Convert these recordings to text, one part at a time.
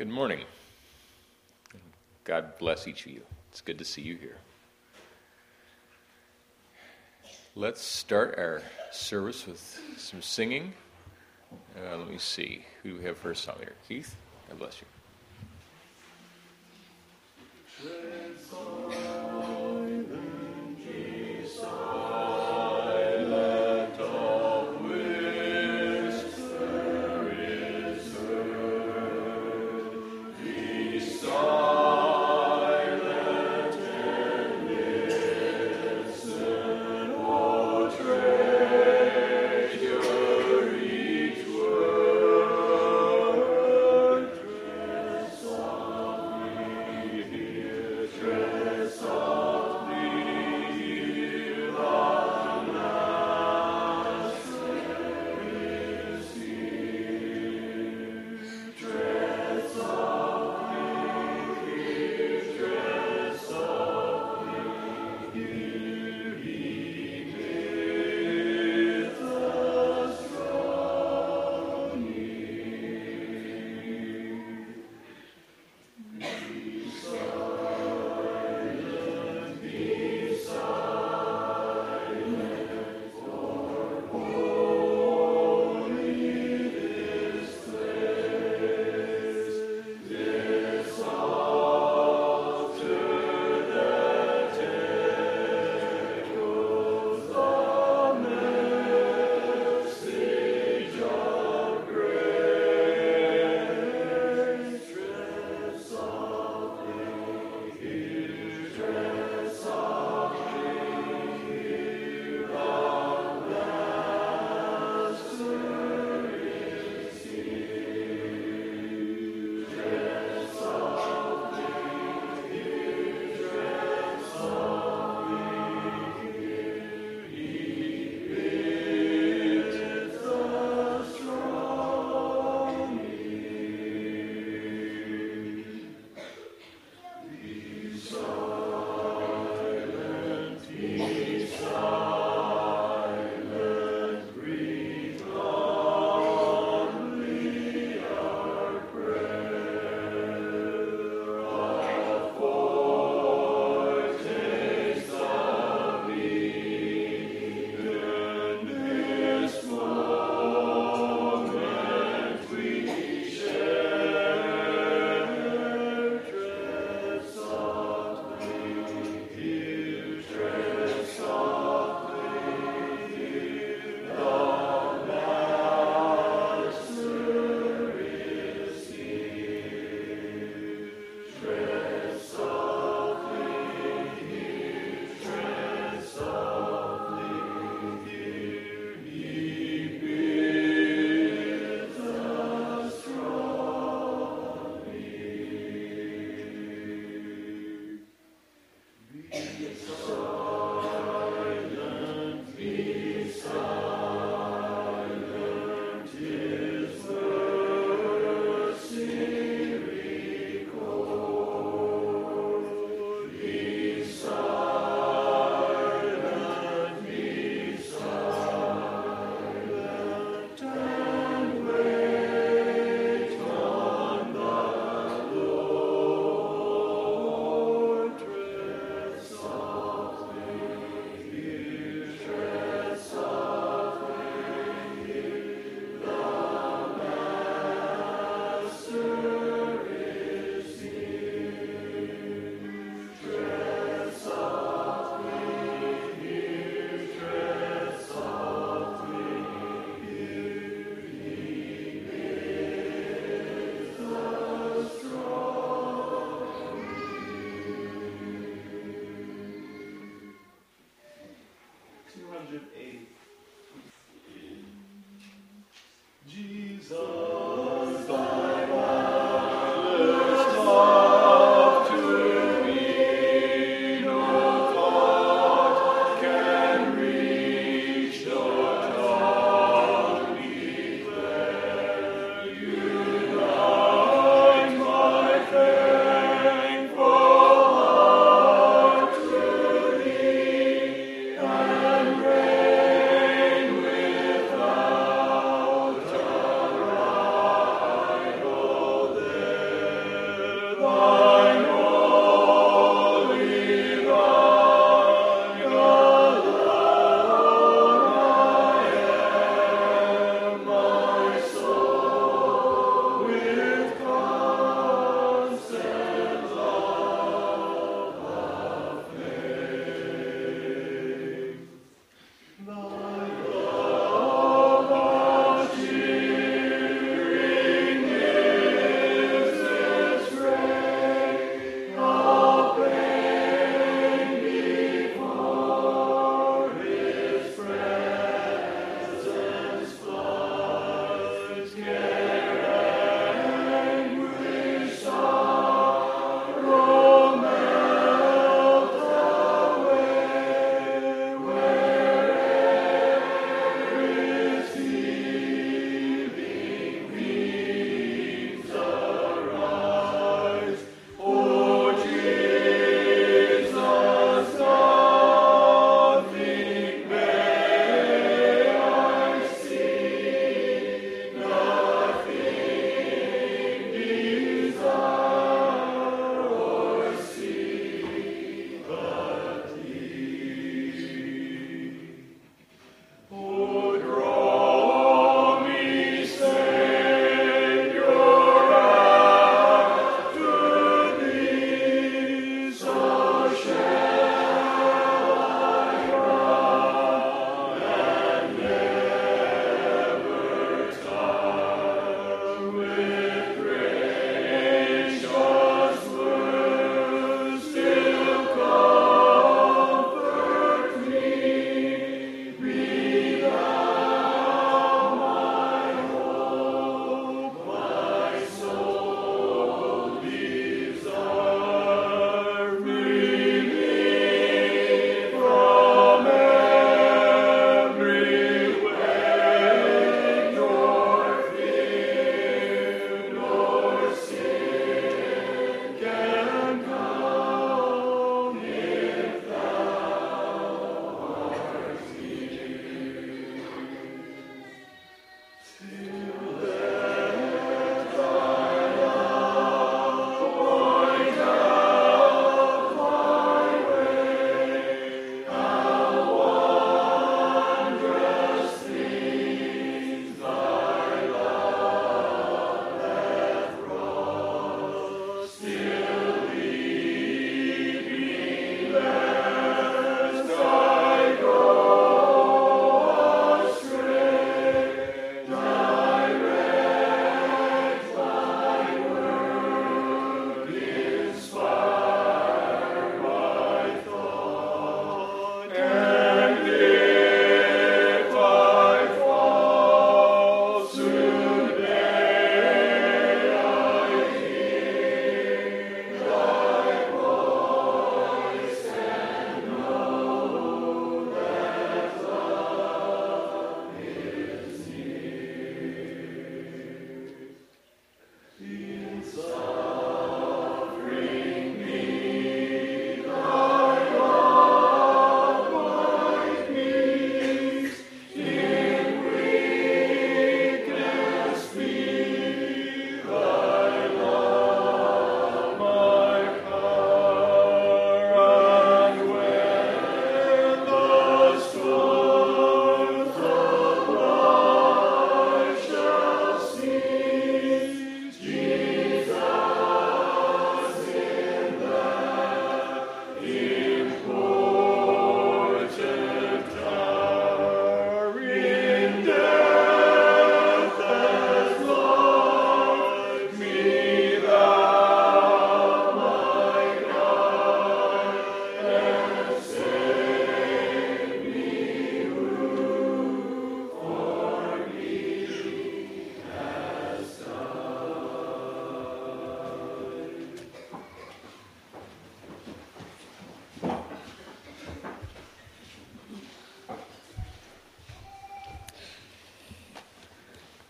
Good morning. God bless each of you. It's good to see you here. Let's start our service with some singing. Let me see. Who do we have first song here? Keith? God bless you.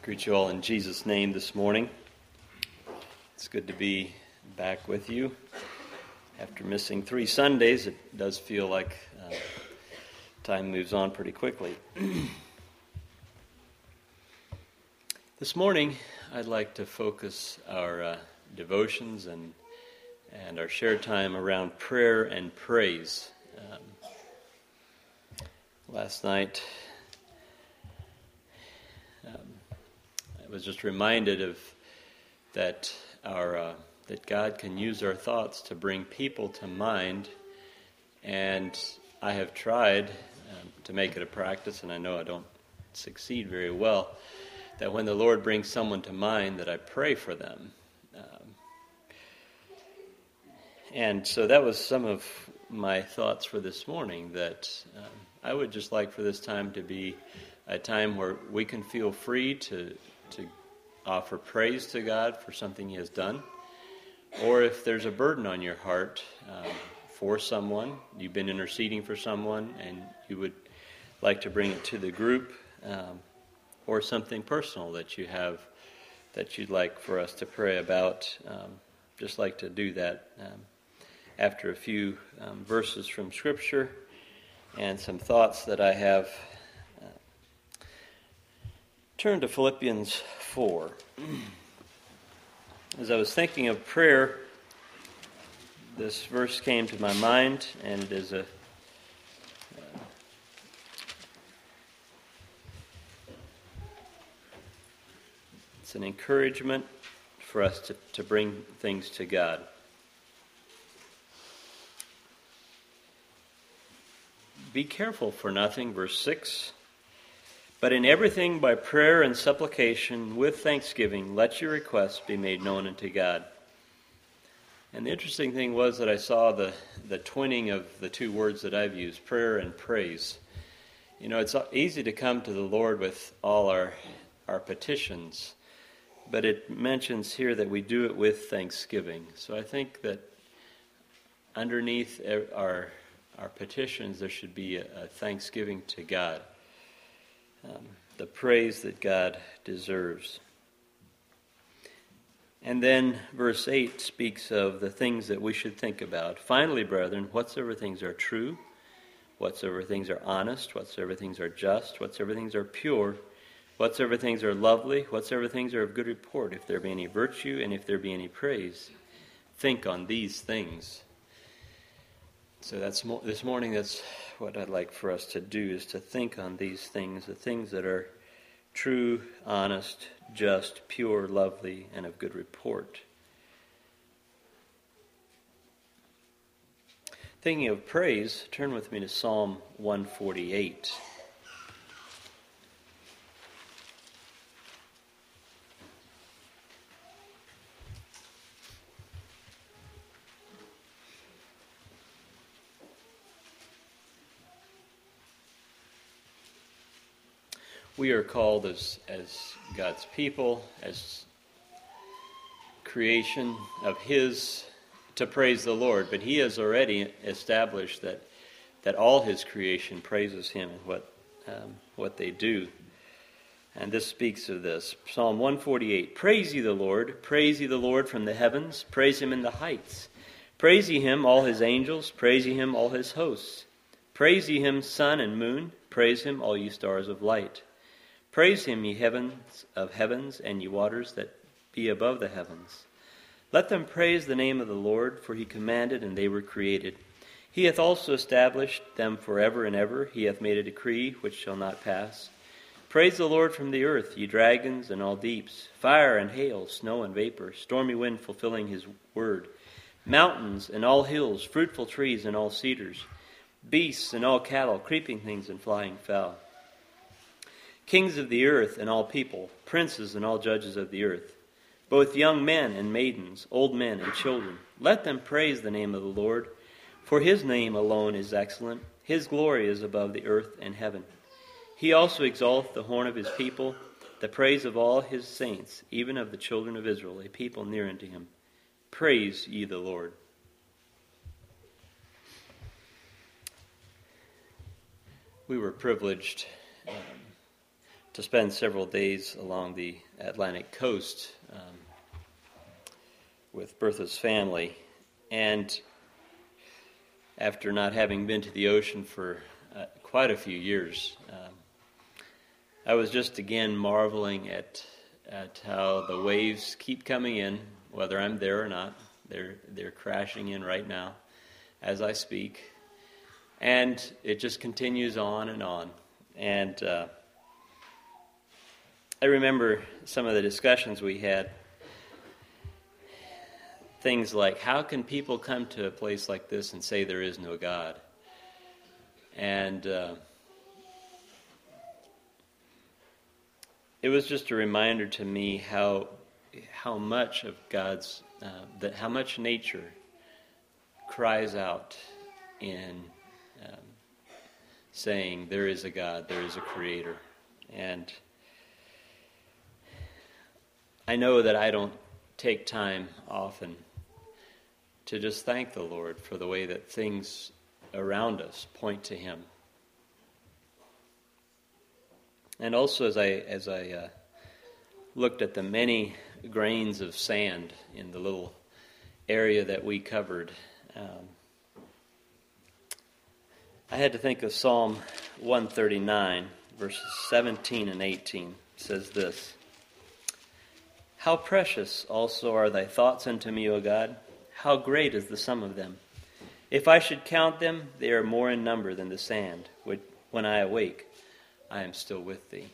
Greet you all in Jesus' name this morning. It's good to be back with you. After missing 3 Sundays, it does feel like time moves on pretty quickly. This morning, I'd like to focus our devotions and our shared time around prayer and praise. Last night, I was just reminded of that God can use our thoughts to bring people to mind, and I have tried to make it a practice, and I know I don't succeed very well, that when the Lord brings someone to mind, that I pray for them. And so that was some of my thoughts for this morning, that I would just like for this time to be a time where we can feel free to offer praise to God for something He has done. Or if there's a burden on your heart for someone, you've been interceding for someone and you would like to bring it to the group, or something personal that you have that you'd like for us to pray about, just like to do that after a few verses from Scripture and some thoughts that I have. Turn to Philippians 4. As I was thinking of prayer, this verse came to my mind, and it is it's an encouragement for us to bring things to God. Be careful for nothing, verse 6. But in everything by prayer and supplication with thanksgiving, let your requests be made known unto God. And the interesting thing was that I saw the twinning of the two words that I've used, prayer and praise. You know, it's easy to come to the Lord with all our petitions, but it mentions here that we do it with thanksgiving. So I think that underneath our petitions, there should be a thanksgiving to God. The praise that God deserves. And then verse 8 speaks of the things that we should think about. Finally, brethren, whatsoever things are true, whatsoever things are honest, whatsoever things are just, whatsoever things are pure, whatsoever things are lovely, whatsoever things are of good report, if there be any virtue and if there be any praise, think on these things. So this morning, that's what I'd like for us to do, is to think on these things, the things that are true, honest, just, pure, lovely, and of good report. Thinking of praise, turn with me to Psalm 148. We are called as God's people, as creation of His, to praise the Lord. But He has already established that all His creation praises Him and what they do. And this speaks of this. Psalm 148, praise ye the Lord from the heavens, praise Him in the heights. Praise ye Him, all His angels, praise ye Him, all His hosts. Praise ye Him, sun and moon, praise Him, all ye stars of light. Praise Him, ye heavens of heavens, and ye waters that be above the heavens. Let them praise the name of the Lord, for He commanded, and they were created. He hath also established them forever and ever. He hath made a decree which shall not pass. Praise the Lord from the earth, ye dragons and all deeps, fire and hail, snow and vapor, stormy wind fulfilling His word, mountains and all hills, fruitful trees and all cedars, beasts and all cattle, creeping things and flying fowl. Kings of the earth and all people, princes and all judges of the earth, both young men and maidens, old men and children, let them praise the name of the Lord, for His name alone is excellent. His glory is above the earth and heaven. He also exalteth the horn of His people, the praise of all His saints, even of the children of Israel, a people near unto Him. Praise ye the Lord. We were privileged to spend several days along the Atlantic coast with Bertha's family. And after not having been to the ocean for quite a few years, I was just again marveling at how the waves keep coming in, whether I'm there or not. They're crashing in right now as I speak. And it just continues on and on. And I remember some of the discussions we had. Things like, how can people come to a place like this and say there is no God? And it was just a reminder to me how much of God's, how much nature cries out in saying there is a God, there is a Creator. And I know that I don't take time often to just thank the Lord for the way that things around us point to Him. And also as I looked at the many grains of sand in the little area that we covered, I had to think of Psalm 139, verses 17 and 18. It says this: "How precious also are thy thoughts unto me, O God! How great is the sum of them! If I should count them, they are more in number than the sand. When I awake, I am still with thee."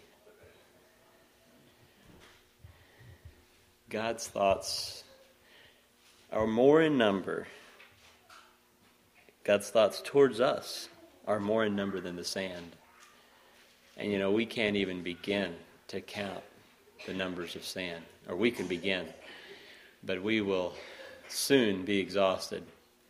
God's thoughts are more in number. God's thoughts towards us are more in number than the sand. And we can't even begin to count the numbers of sand. Or we can begin, but we will soon be exhausted.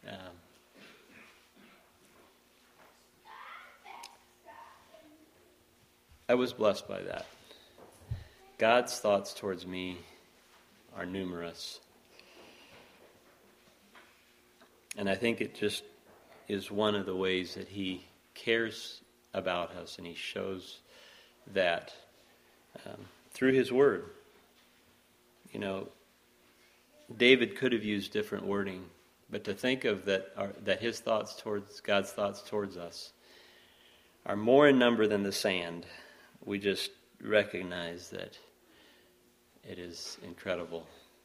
I was blessed by that. God's thoughts towards me are numerous. And I think it just is one of the ways that He cares about us, and He shows that through His Word. David could have used different wording, but to think of that his thoughts towards God's thoughts towards us are more in number than the sand, we just recognize that it is incredible.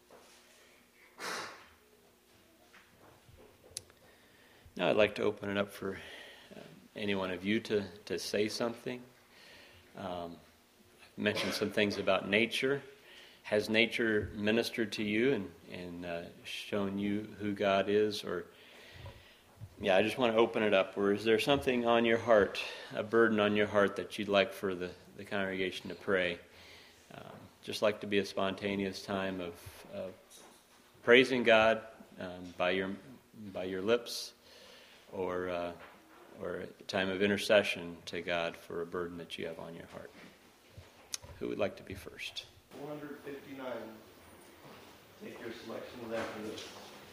Now I'd like to open it up for any one of you to say something. I've mentioned some things about nature. Has nature ministered to you and shown you who God is? Or, I just want to open it up. Or is there something on your heart, a burden on your heart that you'd like for the congregation to pray? Just like to be a spontaneous time of praising God by your lips, or a time of intercession to God for a burden that you have on your heart. Who would like to be first? 459. Take your selections after this.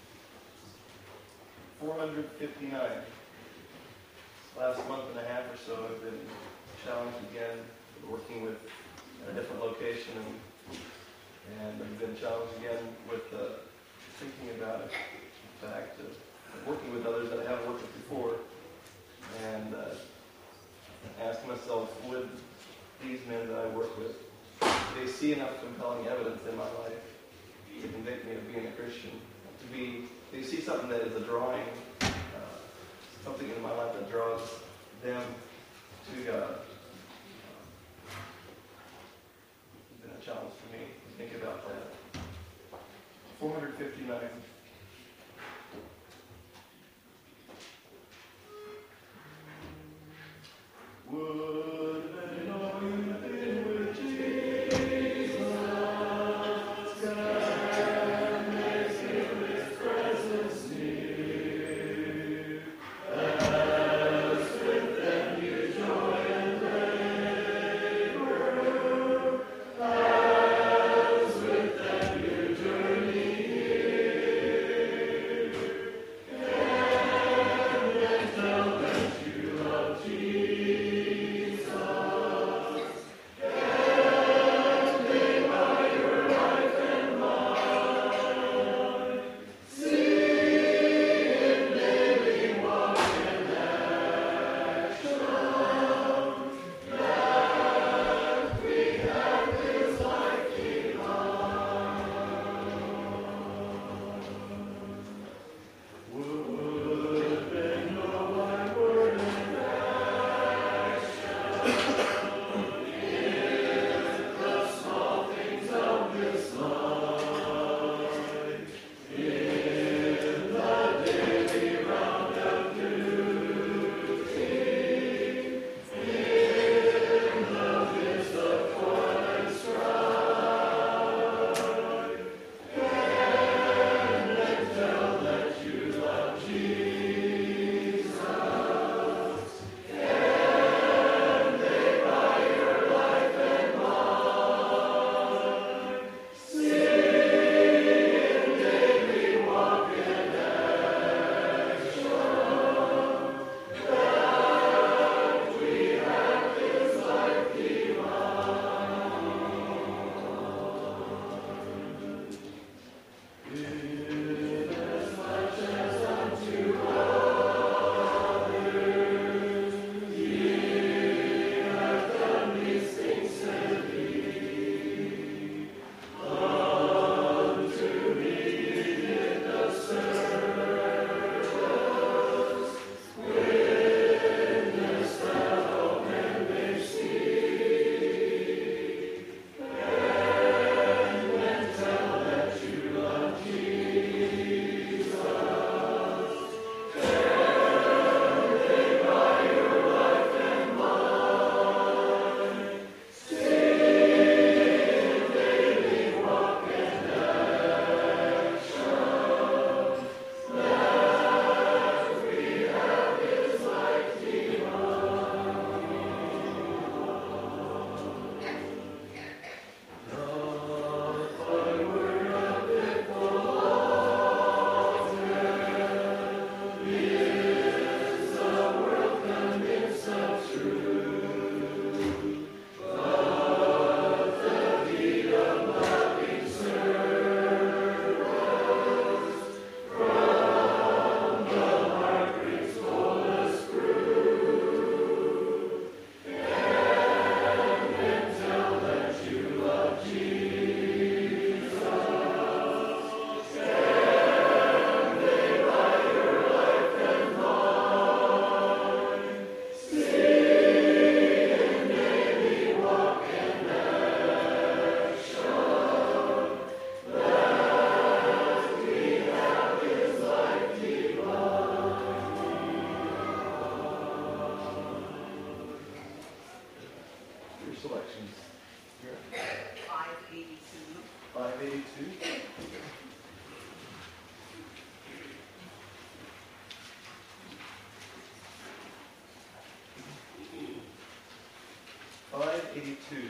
459. Last month and a half or so, I've been challenged again, working with a different location, and I've been challenged again with thinking about it. In fact, working with others that I haven't worked with before, and asking myself, would these men that I work with, they see enough compelling evidence in my life to convict me of being a Christian? They see something that is a drawing, something in my life that draws them to God. It's been a challenge for me to think about that. 459. Would they know you've been with Jesus? God makes His presence near. As with them you joy and labor, as with them you journey here. 582.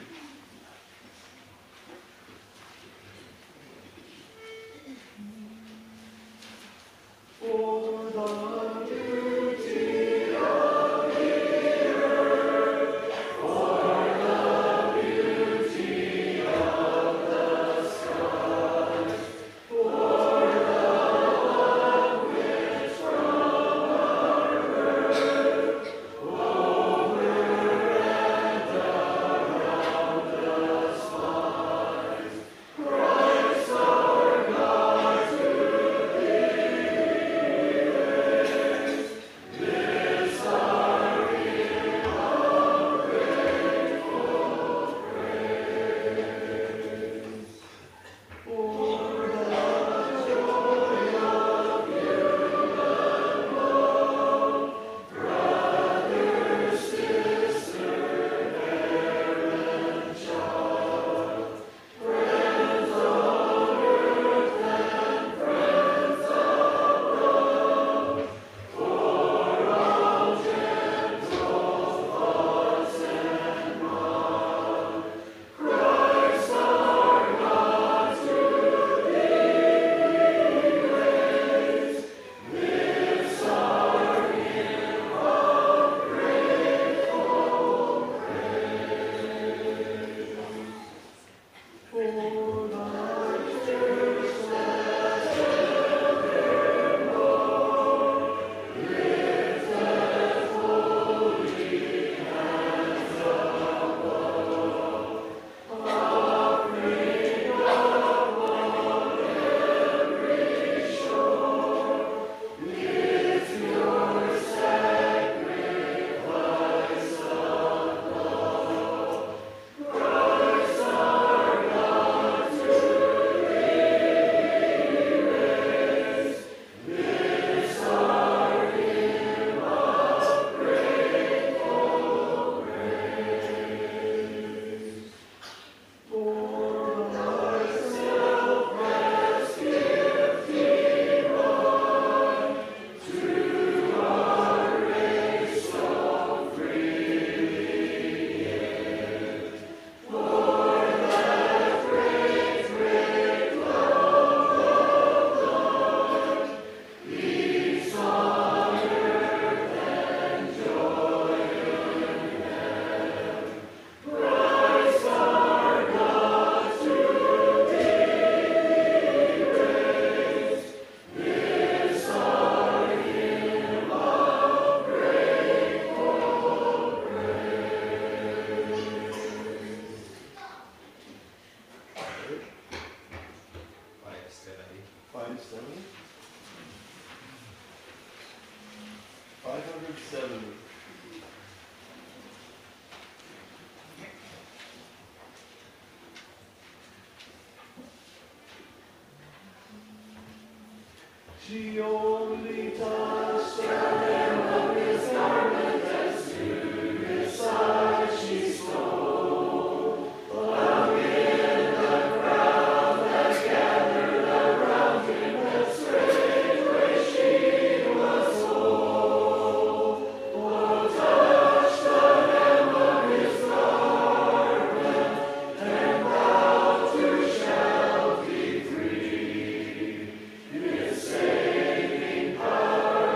For the beauty of the earth, for the beauty of the sky, for the love which from our earth over and around us flies. Christ our God to thee raise, this our hymn of grateful praise. For the joy of human love, brother, sister, parent, child, friends on earth and friends above, for all gentle thoughts and mild, Christ our God to thee raise, this our hymn of grateful praise. For thy church that evermore lifteth holy hands above, offering up on every shore, with your sacrifice of love. Christ our God to thee raise, this our hymn of grateful praise. For thyself hast gift divine to our race so freely given. For that great, great love of thine, peace on earth and joy in heaven. Christ our God to thee raise, this our hymn of grateful praise. 570. 570. She only touched the hem of his garment, as to his side she stole. Amid the crowd that gathered around him, that straightway she was whole. Oh, touch the hem of his garment, and thou too shalt be free. His saving power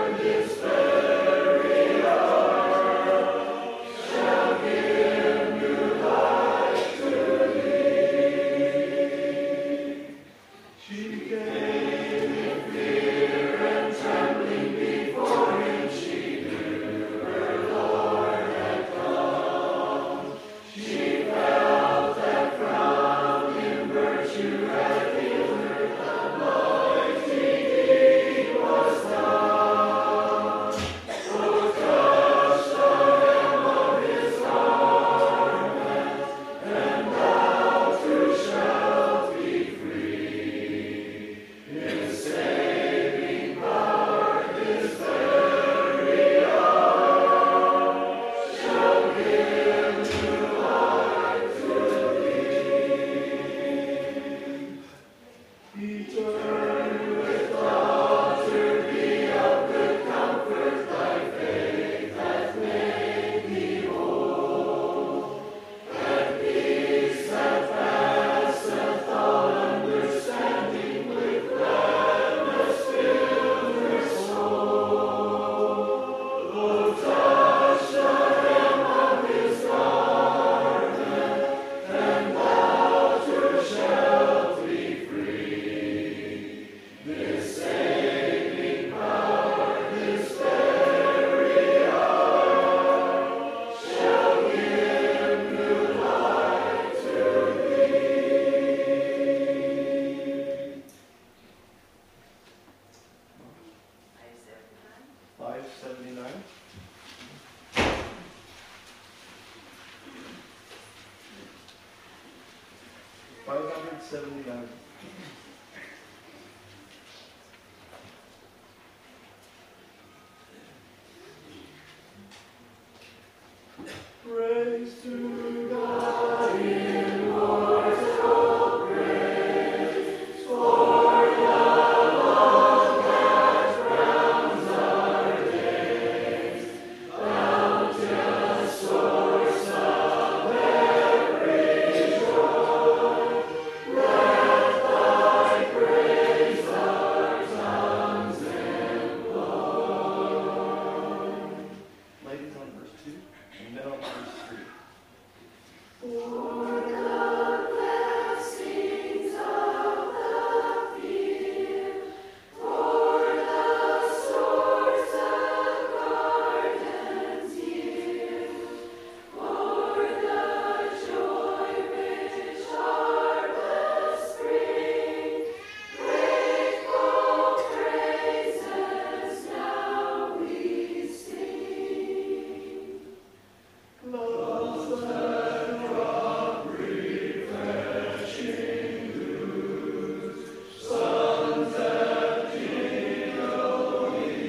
Praise to God in mortal praise, for the love that crowns our days, bounteous source of every joy. Let thy praise our tongues employ. Ladies on verse 2 and men on verse 3. For the blessings of the field, for the source of gardens yield, for the joy-rich harvest bring, grateful praises now we sing. Love's that drop refreshing dews, suns that genially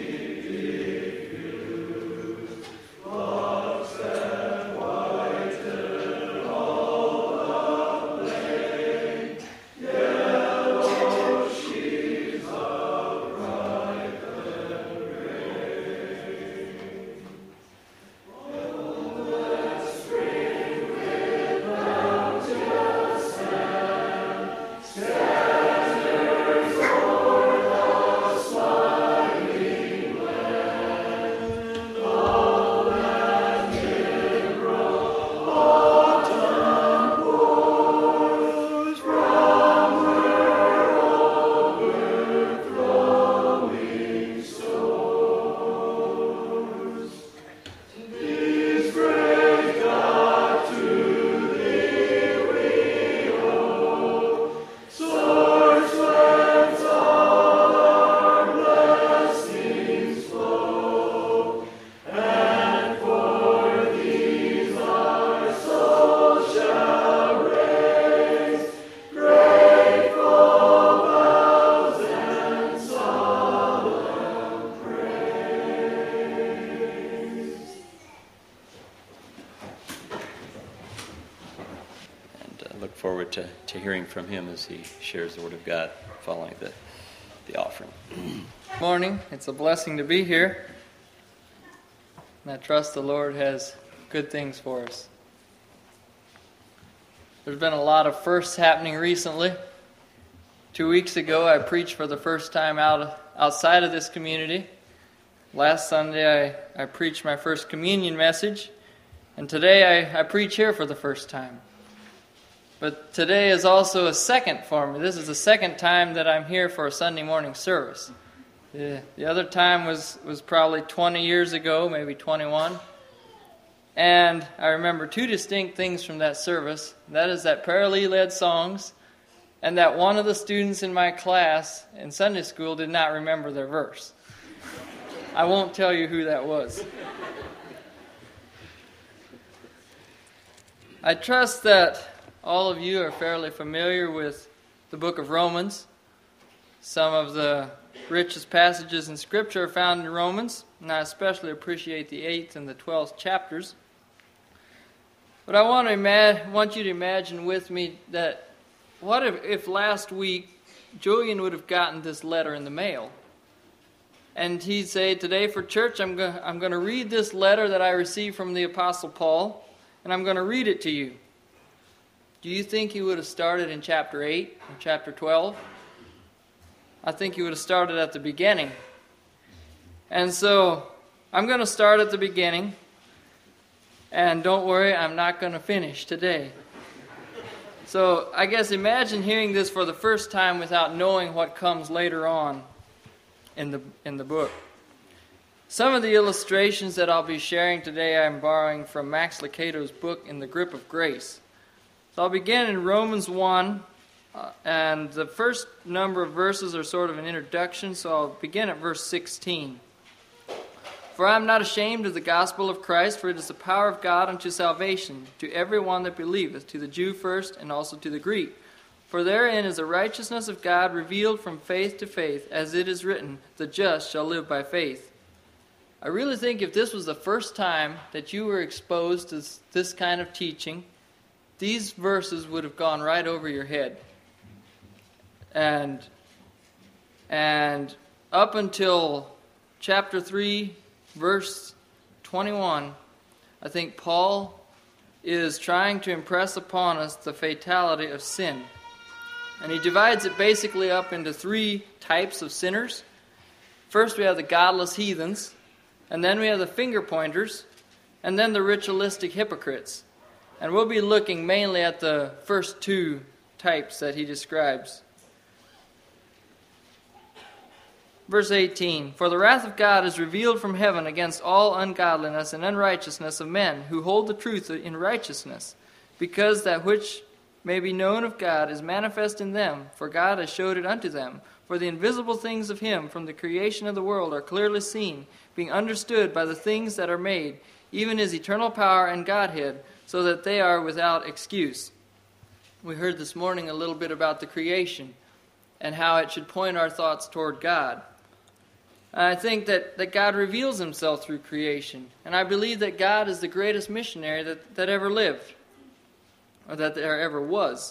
diffuse, locks that whiten all the plain, yellow sheaves of ripened grain. Let spring with bounteous hand scatters o'er the smiling land all that liberal autumn pours from her overflowing stores. These praise God, to thee we owe, source whence all our blessings flow, and for these our soul shall raise grateful vows and solemn praise. And look forward to hearing from him as he shares the Word of God following the offering. Morning. It's a blessing to be here. And I trust the Lord has good things for us. There's been a lot of firsts happening recently. 2 weeks ago, I preached for the first time outside of this community. Last Sunday, I preached my first communion message. And today, I preach here for the first time. But today is also a second for me. This is the second time that I'm here for a Sunday morning service. The other time was probably 20 years ago, maybe 21. And I remember two distinct things from that service. That is that Prayer Lee led songs, and that one of the students in my class in Sunday school did not remember their verse. I won't tell you who that was. I trust that all of you are fairly familiar with the book of Romans. Some of the richest passages in Scripture are found in Romans, and I especially appreciate the 8th and the 12th chapters. But I want you to imagine with me that what if last week Julian would have gotten this letter in the mail. And he'd say, today for church, I'm going to read this letter that I received from the Apostle Paul, and I'm going to read it to you. Do you think he would have started in chapter 8 or chapter 12? I think he would have started at the beginning. And so I'm going to start at the beginning. And don't worry, I'm not going to finish today. So I guess imagine hearing this for the first time without knowing what comes later on in the book. Some of the illustrations that I'll be sharing today I'm borrowing from Max Lucado's book, In the Grip of Grace. So I'll begin in Romans 1, and the first number of verses are sort of an introduction, so I'll begin at verse 16. For I am not ashamed of the gospel of Christ, for it is the power of God unto salvation, to every one that believeth, to the Jew first, and also to the Greek. For therein is the righteousness of God revealed from faith to faith, as it is written, the just shall live by faith. I really think if this was the first time that you were exposed to this kind of teaching, these verses would have gone right over your head. And up until chapter 3, verse 21, I think Paul is trying to impress upon us the fatality of sin. And he divides it basically up into 3 types of sinners. First we have the godless heathens, and then we have the finger pointers, and then the ritualistic hypocrites. And we'll be looking mainly at the first 2 types that he describes. Verse 18, For the wrath of God is revealed from heaven against all ungodliness and unrighteousness of men who hold the truth in righteousness, because that which may be known of God is manifest in them, for God has showed it unto them. For the invisible things of him from the creation of the world are clearly seen, being understood by the things that are made, even his eternal power and Godhead, so that they are without excuse. We heard this morning a little bit about the creation and how it should point our thoughts toward God. I think that God reveals himself through creation, and I believe that God is the greatest missionary that ever lived, or that there ever was.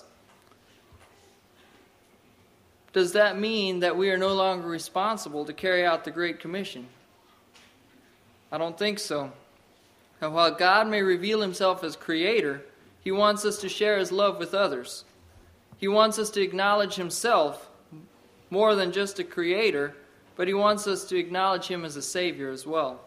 Does that mean that we are no longer responsible to carry out the Great Commission? I don't think so. And while God may reveal himself as creator, he wants us to share his love with others. He wants us to acknowledge himself more than just a creator, but he wants us to acknowledge him as a Savior as well.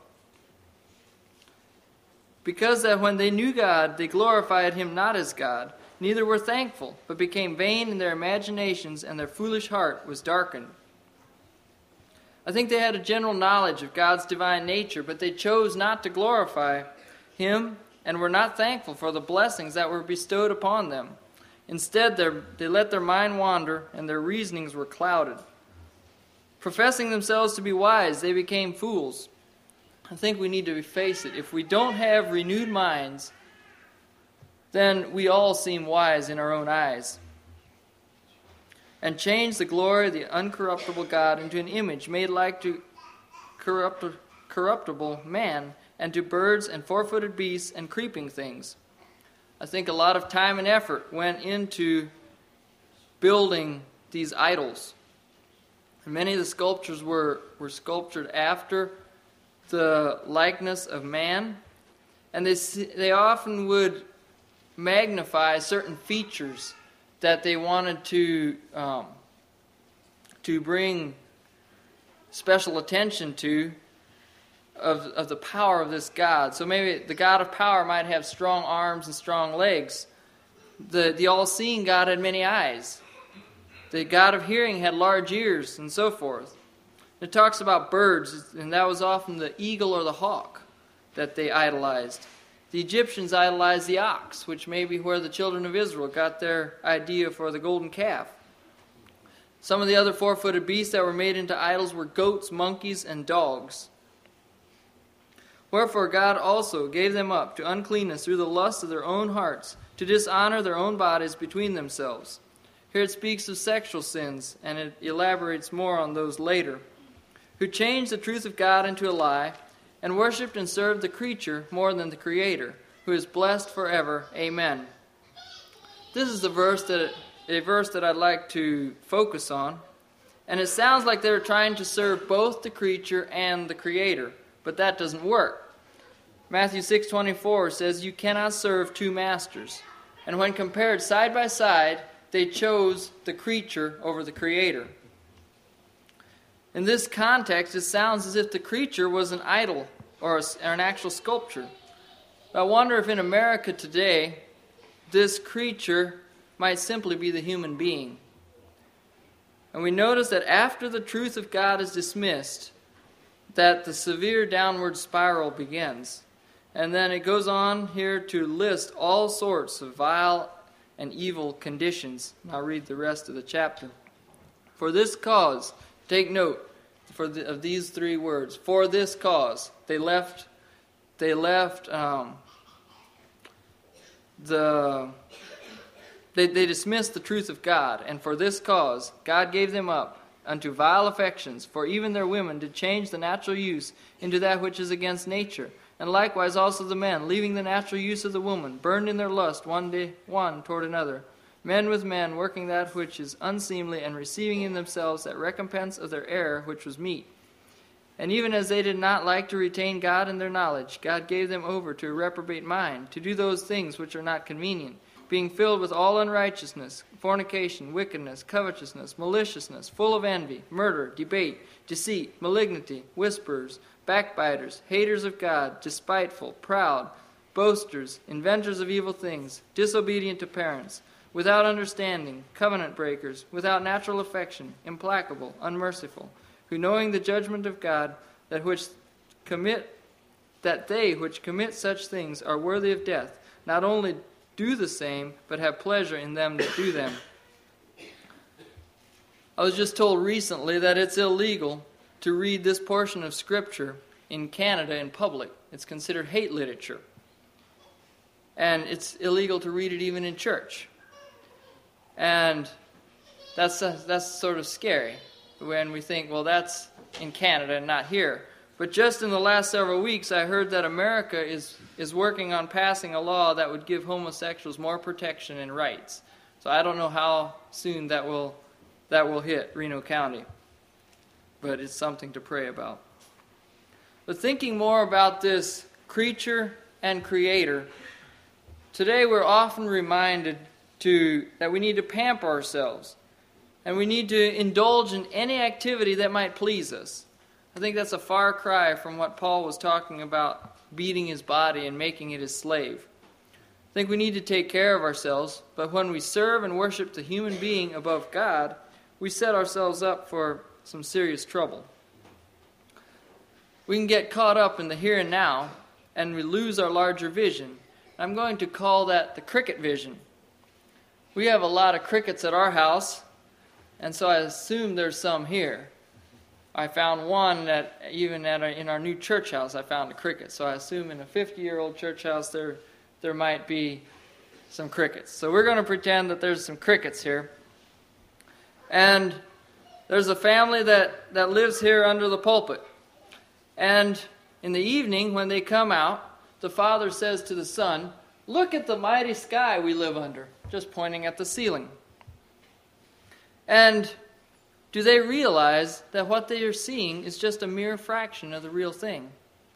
Because that when they knew God, they glorified him not as God, neither were thankful, but became vain in their imaginations, and their foolish heart was darkened. I think they had a general knowledge of God's divine nature, but they chose not to glorify him and were not thankful for the blessings that were bestowed upon them. Instead, they let their mind wander, and their reasonings were clouded. Professing themselves to be wise, they became fools. I think we need to face it. If we don't have renewed minds, then we all seem wise in our own eyes. And change the glory of the uncorruptible God into an image made like to corruptible man, and to birds and four-footed beasts and creeping things. I think a lot of time and effort went into building these idols. And many of the sculptures were sculptured after the likeness of man, and they often would magnify certain features that they wanted to bring special attention to of the power of this God. So maybe the God of power might have strong arms and strong legs. The all-seeing God had many eyes. The God of hearing had large ears, and so forth. It talks about birds, and that was often the eagle or the hawk that they idolized. The Egyptians idolized the ox, which may be where the children of Israel got their idea for the golden calf. Some of the other four-footed beasts that were made into idols were goats, monkeys, and dogs. Wherefore God also gave them up to uncleanness through the lust of their own hearts, to dishonor their own bodies between themselves. Here it speaks of sexual sins, and it elaborates more on those later. Who changed the truth of God into a lie, and worshipped and served the creature more than the Creator, who is blessed forever. Amen. This is the verse that a verse that I'd like to focus on. And it sounds like they're trying to serve both the creature and the Creator, but that doesn't work. Matthew 6:24 says, "You cannot serve two masters." And when compared side by side, they chose the creature over the Creator. In this context, it sounds as if the creature was an idol or an actual sculpture. I wonder if in America today, this creature might simply be the human being. And we notice that after the truth of God is dismissed, that the severe downward spiral begins. And then it goes on here to list all sorts of vile and evil conditions. And I'll read the rest of the chapter. For this cause, take note of these three words. For this cause, they dismissed the truth of God, and for this cause God gave them up unto vile affections, for even their women did change the natural use into that which is against nature. And likewise also the men, leaving the natural use of the woman, burned in their lust one toward another. Men with men, working that which is unseemly, and receiving in themselves that recompense of their error which was meet. And even as they did not like to retain God in their knowledge, God gave them over to a reprobate mind, to do those things which are not convenient, being filled with all unrighteousness, fornication, wickedness, covetousness, maliciousness, full of envy, murder, debate, deceit, malignity, whisperers, backbiters, haters of God, despiteful, proud, boasters, inventors of evil things, disobedient to parents, without understanding, covenant breakers, without natural affection, implacable, unmerciful, who knowing the judgment of God, that they which commit such things are worthy of death, not only do the same, but have pleasure in them that do them. I was just told recently that it's illegal to read this portion of Scripture in Canada in public. It's considered hate literature. And it's illegal to read it even in church. And that's sort of scary when we think, well, that's in Canada and not here. But just in the last several weeks, I heard that America is working on passing a law that would give homosexuals more protection and rights. So I don't know how soon that will hit Reno County. But it's something to pray about. But thinking more about this creature and creator, today we're often reminded that we need to pamper ourselves. And we need to indulge in any activity that might please us. I think that's a far cry from what Paul was talking about, beating his body and making it his slave. I think we need to take care of ourselves, but when we serve and worship the human being above God, we set ourselves up for some serious trouble. We can get caught up in the here and now, and we lose our larger vision. I'm going to call that the cricket vision. We have a lot of crickets at our house, and so I assume there's some here. I found one that even in our new church house, I found a cricket. So I assume in a 50-year-old church house there might be some crickets. So we're going to pretend that there's some crickets here. And there's a family that lives here under the pulpit. And in the evening, when they come out, the father says to the son, "Look at the mighty sky we live under," just pointing at the ceiling. And do they realize that what they are seeing is just a mere fraction of the real thing?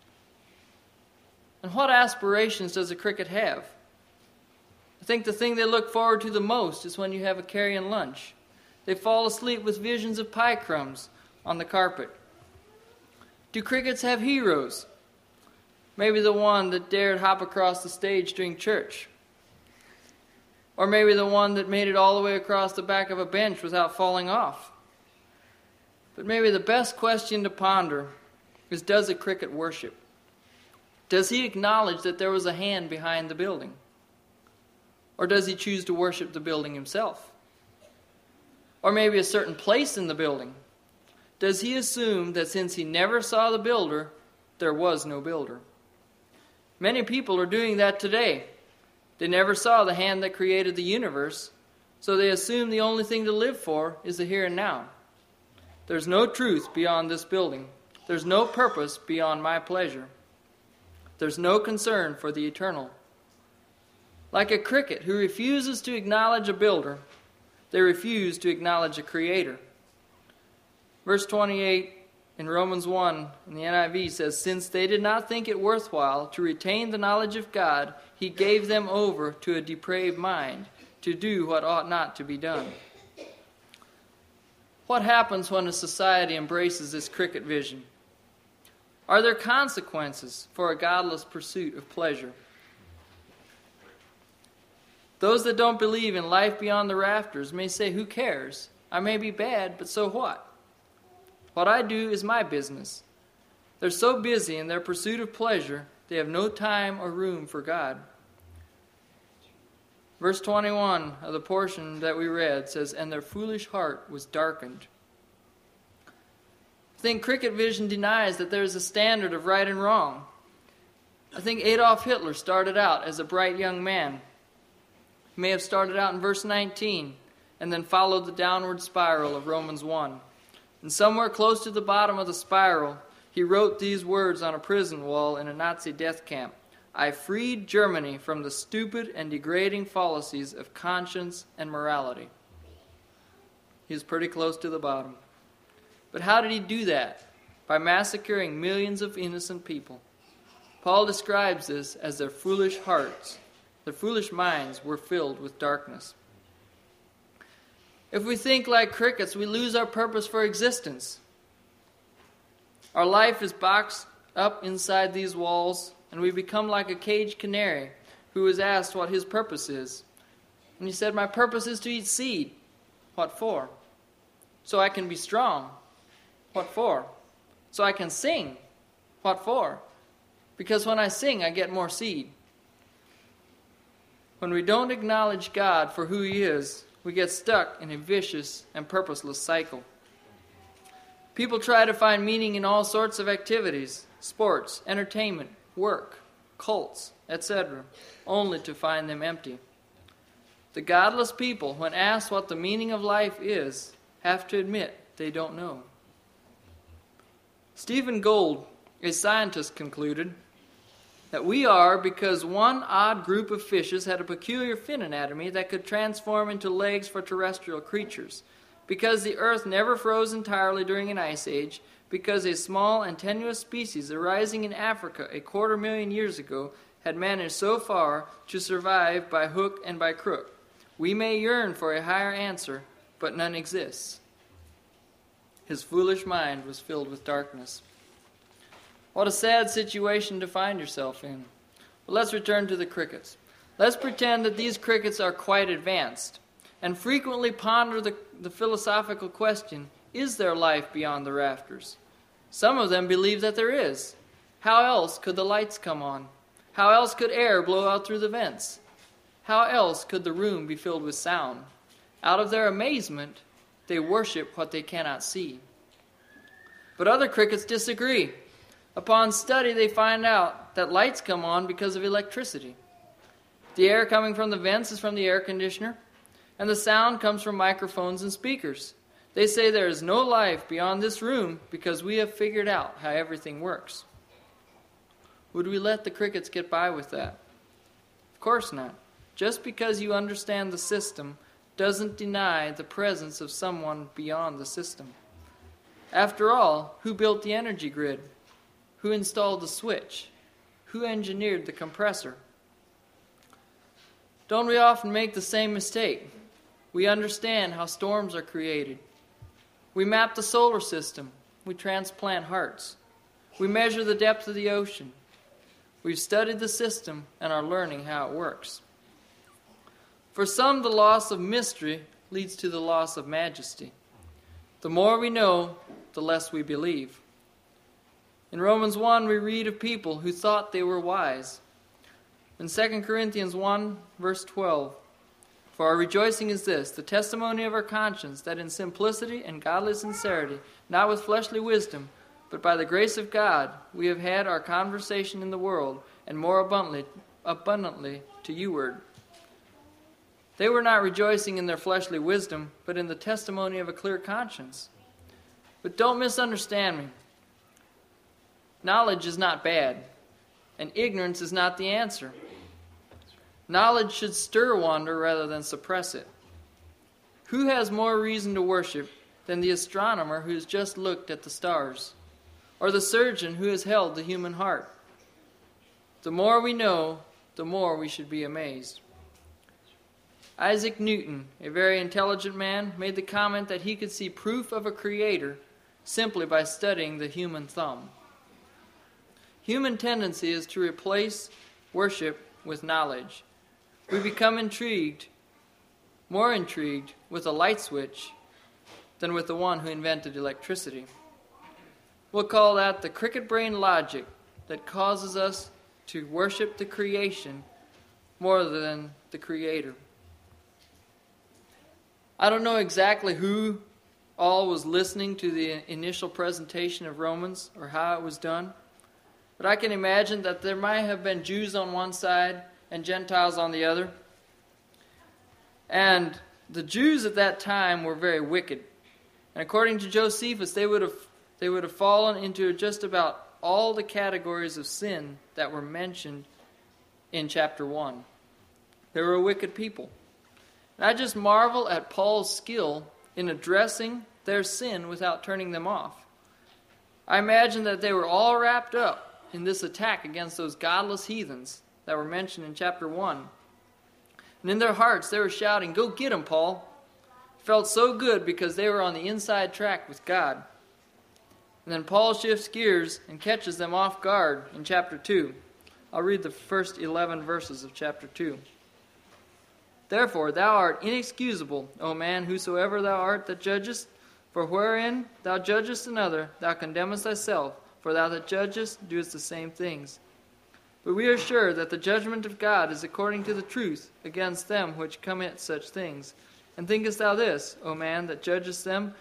And what aspirations does a cricket have? I think the thing they look forward to the most is when you have a carrion lunch. They fall asleep with visions of pie crumbs on the carpet. Do crickets have heroes? Maybe the one that dared hop across the stage during church. Or maybe the one that made it all the way across the back of a bench without falling off. But maybe the best question to ponder is, does a cricket worship? Does he acknowledge that there was a hand behind the building? Or does he choose to worship the building himself? Or maybe a certain place in the building? Does he assume that since he never saw the builder, there was no builder? Many people are doing that today. They never saw the hand that created the universe, so they assume the only thing to live for is the here and now. There's no truth beyond this building. There's no purpose beyond my pleasure. There's no concern for the eternal. Like a cricket who refuses to acknowledge a builder, They refuse to acknowledge a Creator. Verse 28 in Romans 1 in the NIV says, "Since they did not think it worthwhile to retain the knowledge of God, He gave them over to a depraved mind, to do what ought not to be done." What happens when a society embraces this cricket vision? Are there consequences for a godless pursuit of pleasure? Those that don't believe in life beyond the rafters may say, "Who cares? I may be bad, but so what? What I do is my business." They're so busy in their pursuit of pleasure, they have no time or room for God. Verse 21 of the portion that we read says, "And their foolish heart was darkened." I think cricket vision denies that there is a standard of right and wrong. I think Adolf Hitler started out as a bright young man. He may have started out in verse 19 and then followed the downward spiral of Romans 1. And somewhere close to the bottom of the spiral, he wrote these words on a prison wall in a Nazi death camp: "I freed Germany from the stupid and degrading fallacies of conscience and morality." He was pretty close to the bottom. But how did he do that? By massacring millions of innocent people. Paul describes this as their foolish hearts. Their foolish minds were filled with darkness. If we think like crickets, we lose our purpose for existence. Our life is boxed up inside these walls, and we become like a caged canary who is asked what his purpose is. And he said, "My purpose is to eat seed." What for? So I can be strong. What for? So I can sing. What for? Because when I sing, I get more seed. When we don't acknowledge God for who He is, we get stuck in a vicious and purposeless cycle. People try to find meaning in all sorts of activities, sports, entertainment, work, cults, etc., only to find them empty. The godless people, when asked what the meaning of life is, have to admit they don't know. Stephen Gould, a scientist, concluded that we are because one odd group of fishes had a peculiar fin anatomy that could transform into legs for terrestrial creatures, because the earth never froze entirely during an ice age, because a small and tenuous species arising in Africa 250,000 years ago had managed so far to survive by hook and by crook. We may yearn for a higher answer, but none exists. His foolish mind was filled with darkness. What a sad situation to find yourself in. But let's return to the crickets. Let's pretend that these crickets are quite advanced and frequently ponder the philosophical question, is there life beyond the rafters? Some of them believe that there is. How else could the lights come on? How else could air blow out through the vents? How else could the room be filled with sound? Out of their amazement, they worship what they cannot see. But other crickets disagree. Upon study, they find out that lights come on because of electricity. The air coming from the vents is from the air conditioner, and the sound comes from microphones and speakers. They say there is no life beyond this room because we have figured out how everything works. Would we let the crickets get by with that? Of course not. Just because you understand the system doesn't deny the presence of someone beyond the system. After all, who built the energy grid? Who installed the switch? Who engineered the compressor? Don't we often make the same mistake? We understand how storms are created. We map the solar system. We transplant hearts. We measure the depth of the ocean. We've studied the system and are learning how it works. For some, the loss of mystery leads to the loss of majesty. The more we know, the less we believe. In Romans 1, we read of people who thought they were wise. In 2 Corinthians 1, verse 12, "For our rejoicing is this, the testimony of our conscience, that in simplicity and godly sincerity, not with fleshly wisdom, but by the grace of God, we have had our conversation in the world, and more abundantly to youward." They were not rejoicing in their fleshly wisdom, but in the testimony of a clear conscience. But don't misunderstand me. Knowledge is not bad, and ignorance is not the answer. Knowledge should stir wonder rather than suppress it. Who has more reason to worship than the astronomer who has just looked at the stars, or the surgeon who has held the human heart? The more we know, the more we should be amazed. Isaac Newton, a very intelligent man, made the comment that he could see proof of a creator simply by studying the human thumb. Human tendency is to replace worship with knowledge. We become more intrigued with a light switch than with the one who invented electricity. We'll call that the cricket brain logic that causes us to worship the creation more than the creator. I don't know exactly who all was listening to the initial presentation of Romans or how it was done, but I can imagine that there might have been Jews on one side and Gentiles on the other. And the Jews at that time were very wicked. And according to Josephus, they would have fallen into just about all the categories of sin that were mentioned in chapter 1. They were a wicked people. And I just marvel at Paul's skill in addressing their sin without turning them off. I imagine that they were all wrapped up in this attack against those godless heathens that were mentioned in chapter 1. And in their hearts they were shouting, "Go get them, Paul." It felt so good because they were on the inside track with God. And then Paul shifts gears and catches them off guard in chapter 2. I'll read the first 11 verses of chapter 2. "Therefore thou art inexcusable, O man, whosoever thou art that judgest, for wherein thou judgest another, thou condemnest thyself, for thou that judgest doest the same things. But we are sure that the judgment of God is according to the truth against them which commit such things. And thinkest thou this, O man, that judgest them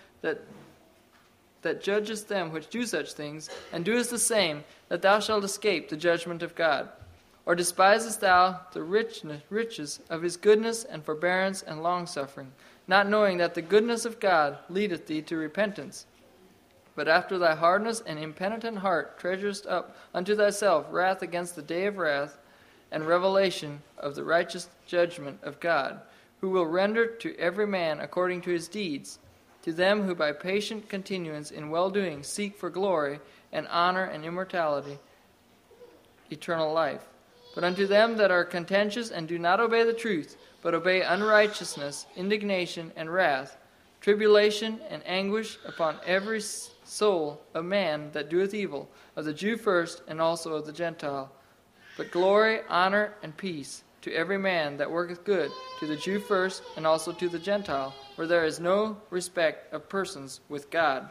which do such things, and doest the same, that thou shalt escape the judgment of God? Or despisest thou the riches of his goodness and forbearance and longsuffering, not knowing that the goodness of God leadeth thee to repentance? But after thy hardness and impenitent heart treasurest up unto thyself wrath against the day of wrath and revelation of the righteous judgment of God, who will render to every man according to his deeds, to them who by patient continuance in well-doing seek for glory and honor and immortality, eternal life. But unto them that are contentious and do not obey the truth, but obey unrighteousness, indignation, and wrath, tribulation and anguish upon every soul of man that doeth evil, of the Jew first, and also of the Gentile. But glory, honor, and peace to every man that worketh good, to the Jew first, and also to the Gentile, for there is no respect of persons with God."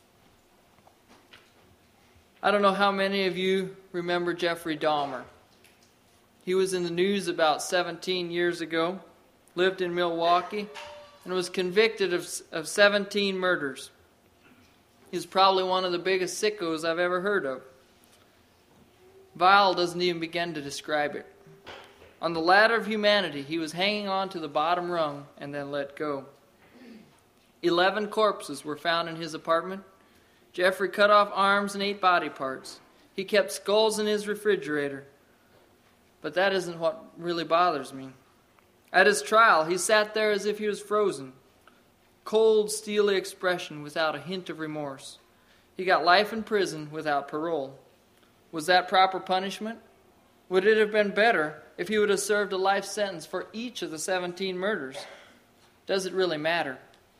I don't know how many of you remember Jeffrey Dahmer. He was in the news about 17 years ago, lived in Milwaukee, and was convicted of 17 murders. He's probably one of the biggest sickos I've ever heard of. Vile doesn't even begin to describe it. On the ladder of humanity, he was hanging on to the bottom rung and then let go. 11 corpses were found in his apartment. Jeffrey cut off arms and 8 body parts. He kept skulls in his refrigerator. But that isn't what really bothers me. At his trial, he sat there as if he was frozen. Cold, steely expression without a hint of remorse. He got life in prison without parole. Was that proper punishment? Would it have been better if he would have served a life sentence for each of the 17 murders? Does it really matter?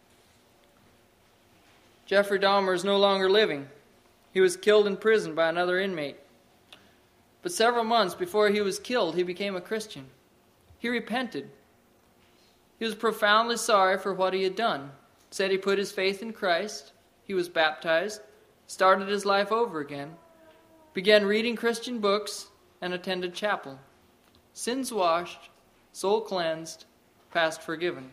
Jeffrey Dahmer is no longer living. He was killed in prison by another inmate. But several months before he was killed, he became a Christian. He repented. He was profoundly sorry for what he had done. Said he put his faith in Christ. He was baptized, started his life over again, began reading Christian books, and attended chapel. Sins washed, soul cleansed, past forgiven.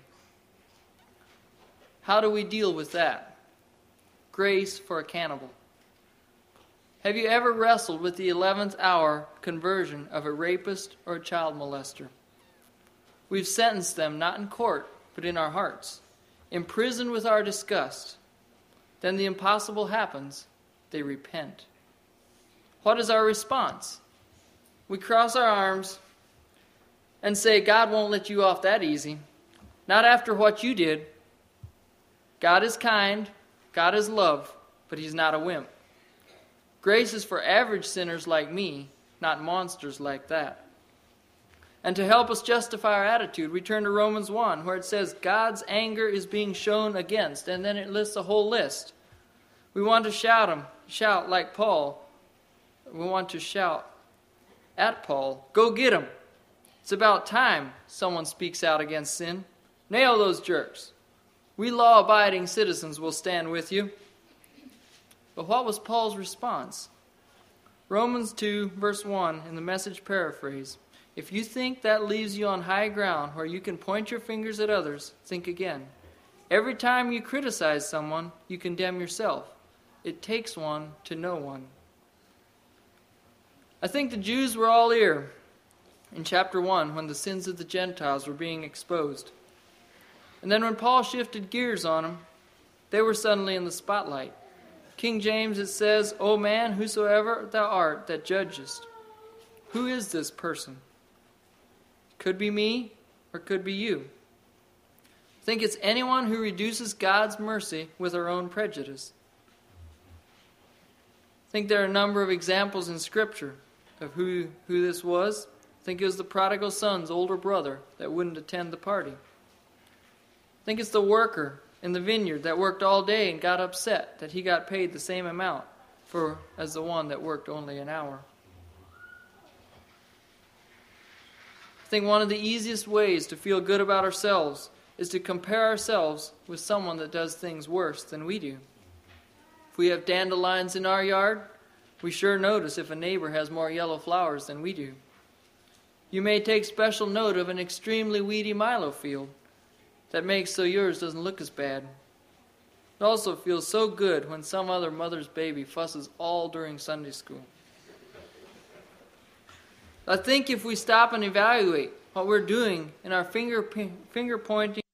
How do we deal with that? Grace for a cannibal. Have you ever wrestled with the 11th hour conversion of a rapist or a child molester? We've sentenced them not in court, but in our hearts, imprisoned with our disgust. Then the impossible happens. They repent. What is our response? We cross our arms and say, God won't let you off that easy. Not after what you did. God is kind, God is love, but He's not a wimp. Grace is for average sinners like me, not monsters like that. And to help us justify our attitude, we turn to Romans 1, where it says God's anger is being shown against, and then it lists a whole list. We want to shout like Paul. We want to shout at Paul, go get him. It's about time someone speaks out against sin. Nail those jerks. We law-abiding citizens will stand with you. But what was Paul's response? Romans 2, verse 1, in the Message paraphrase. If you think that leaves you on high ground where you can point your fingers at others, think again. Every time you criticize someone, you condemn yourself. It takes one to know one. I think the Jews were all ear in chapter 1 when the sins of the Gentiles were being exposed. And then when Paul shifted gears on them, they were suddenly in the spotlight. King James, it says, O man, whosoever thou art that judgest. Who is this person? Could be me or could be you. I think it's anyone who reduces God's mercy with our own prejudice. I think there are a number of examples in Scripture of who this was. I think it was the prodigal son's older brother that wouldn't attend the party. I think it's the worker in the vineyard that worked all day and got upset that he got paid the same amount as the one that worked only an hour. I think one of the easiest ways to feel good about ourselves is to compare ourselves with someone that does things worse than we do. If we have dandelions in our yard, we sure notice if a neighbor has more yellow flowers than we do. You may take special note of an extremely weedy milo field that makes so yours doesn't look as bad. It also feels so good when some other mother's baby fusses all during Sunday school. I think if we stop and evaluate what we're doing in our finger pointing,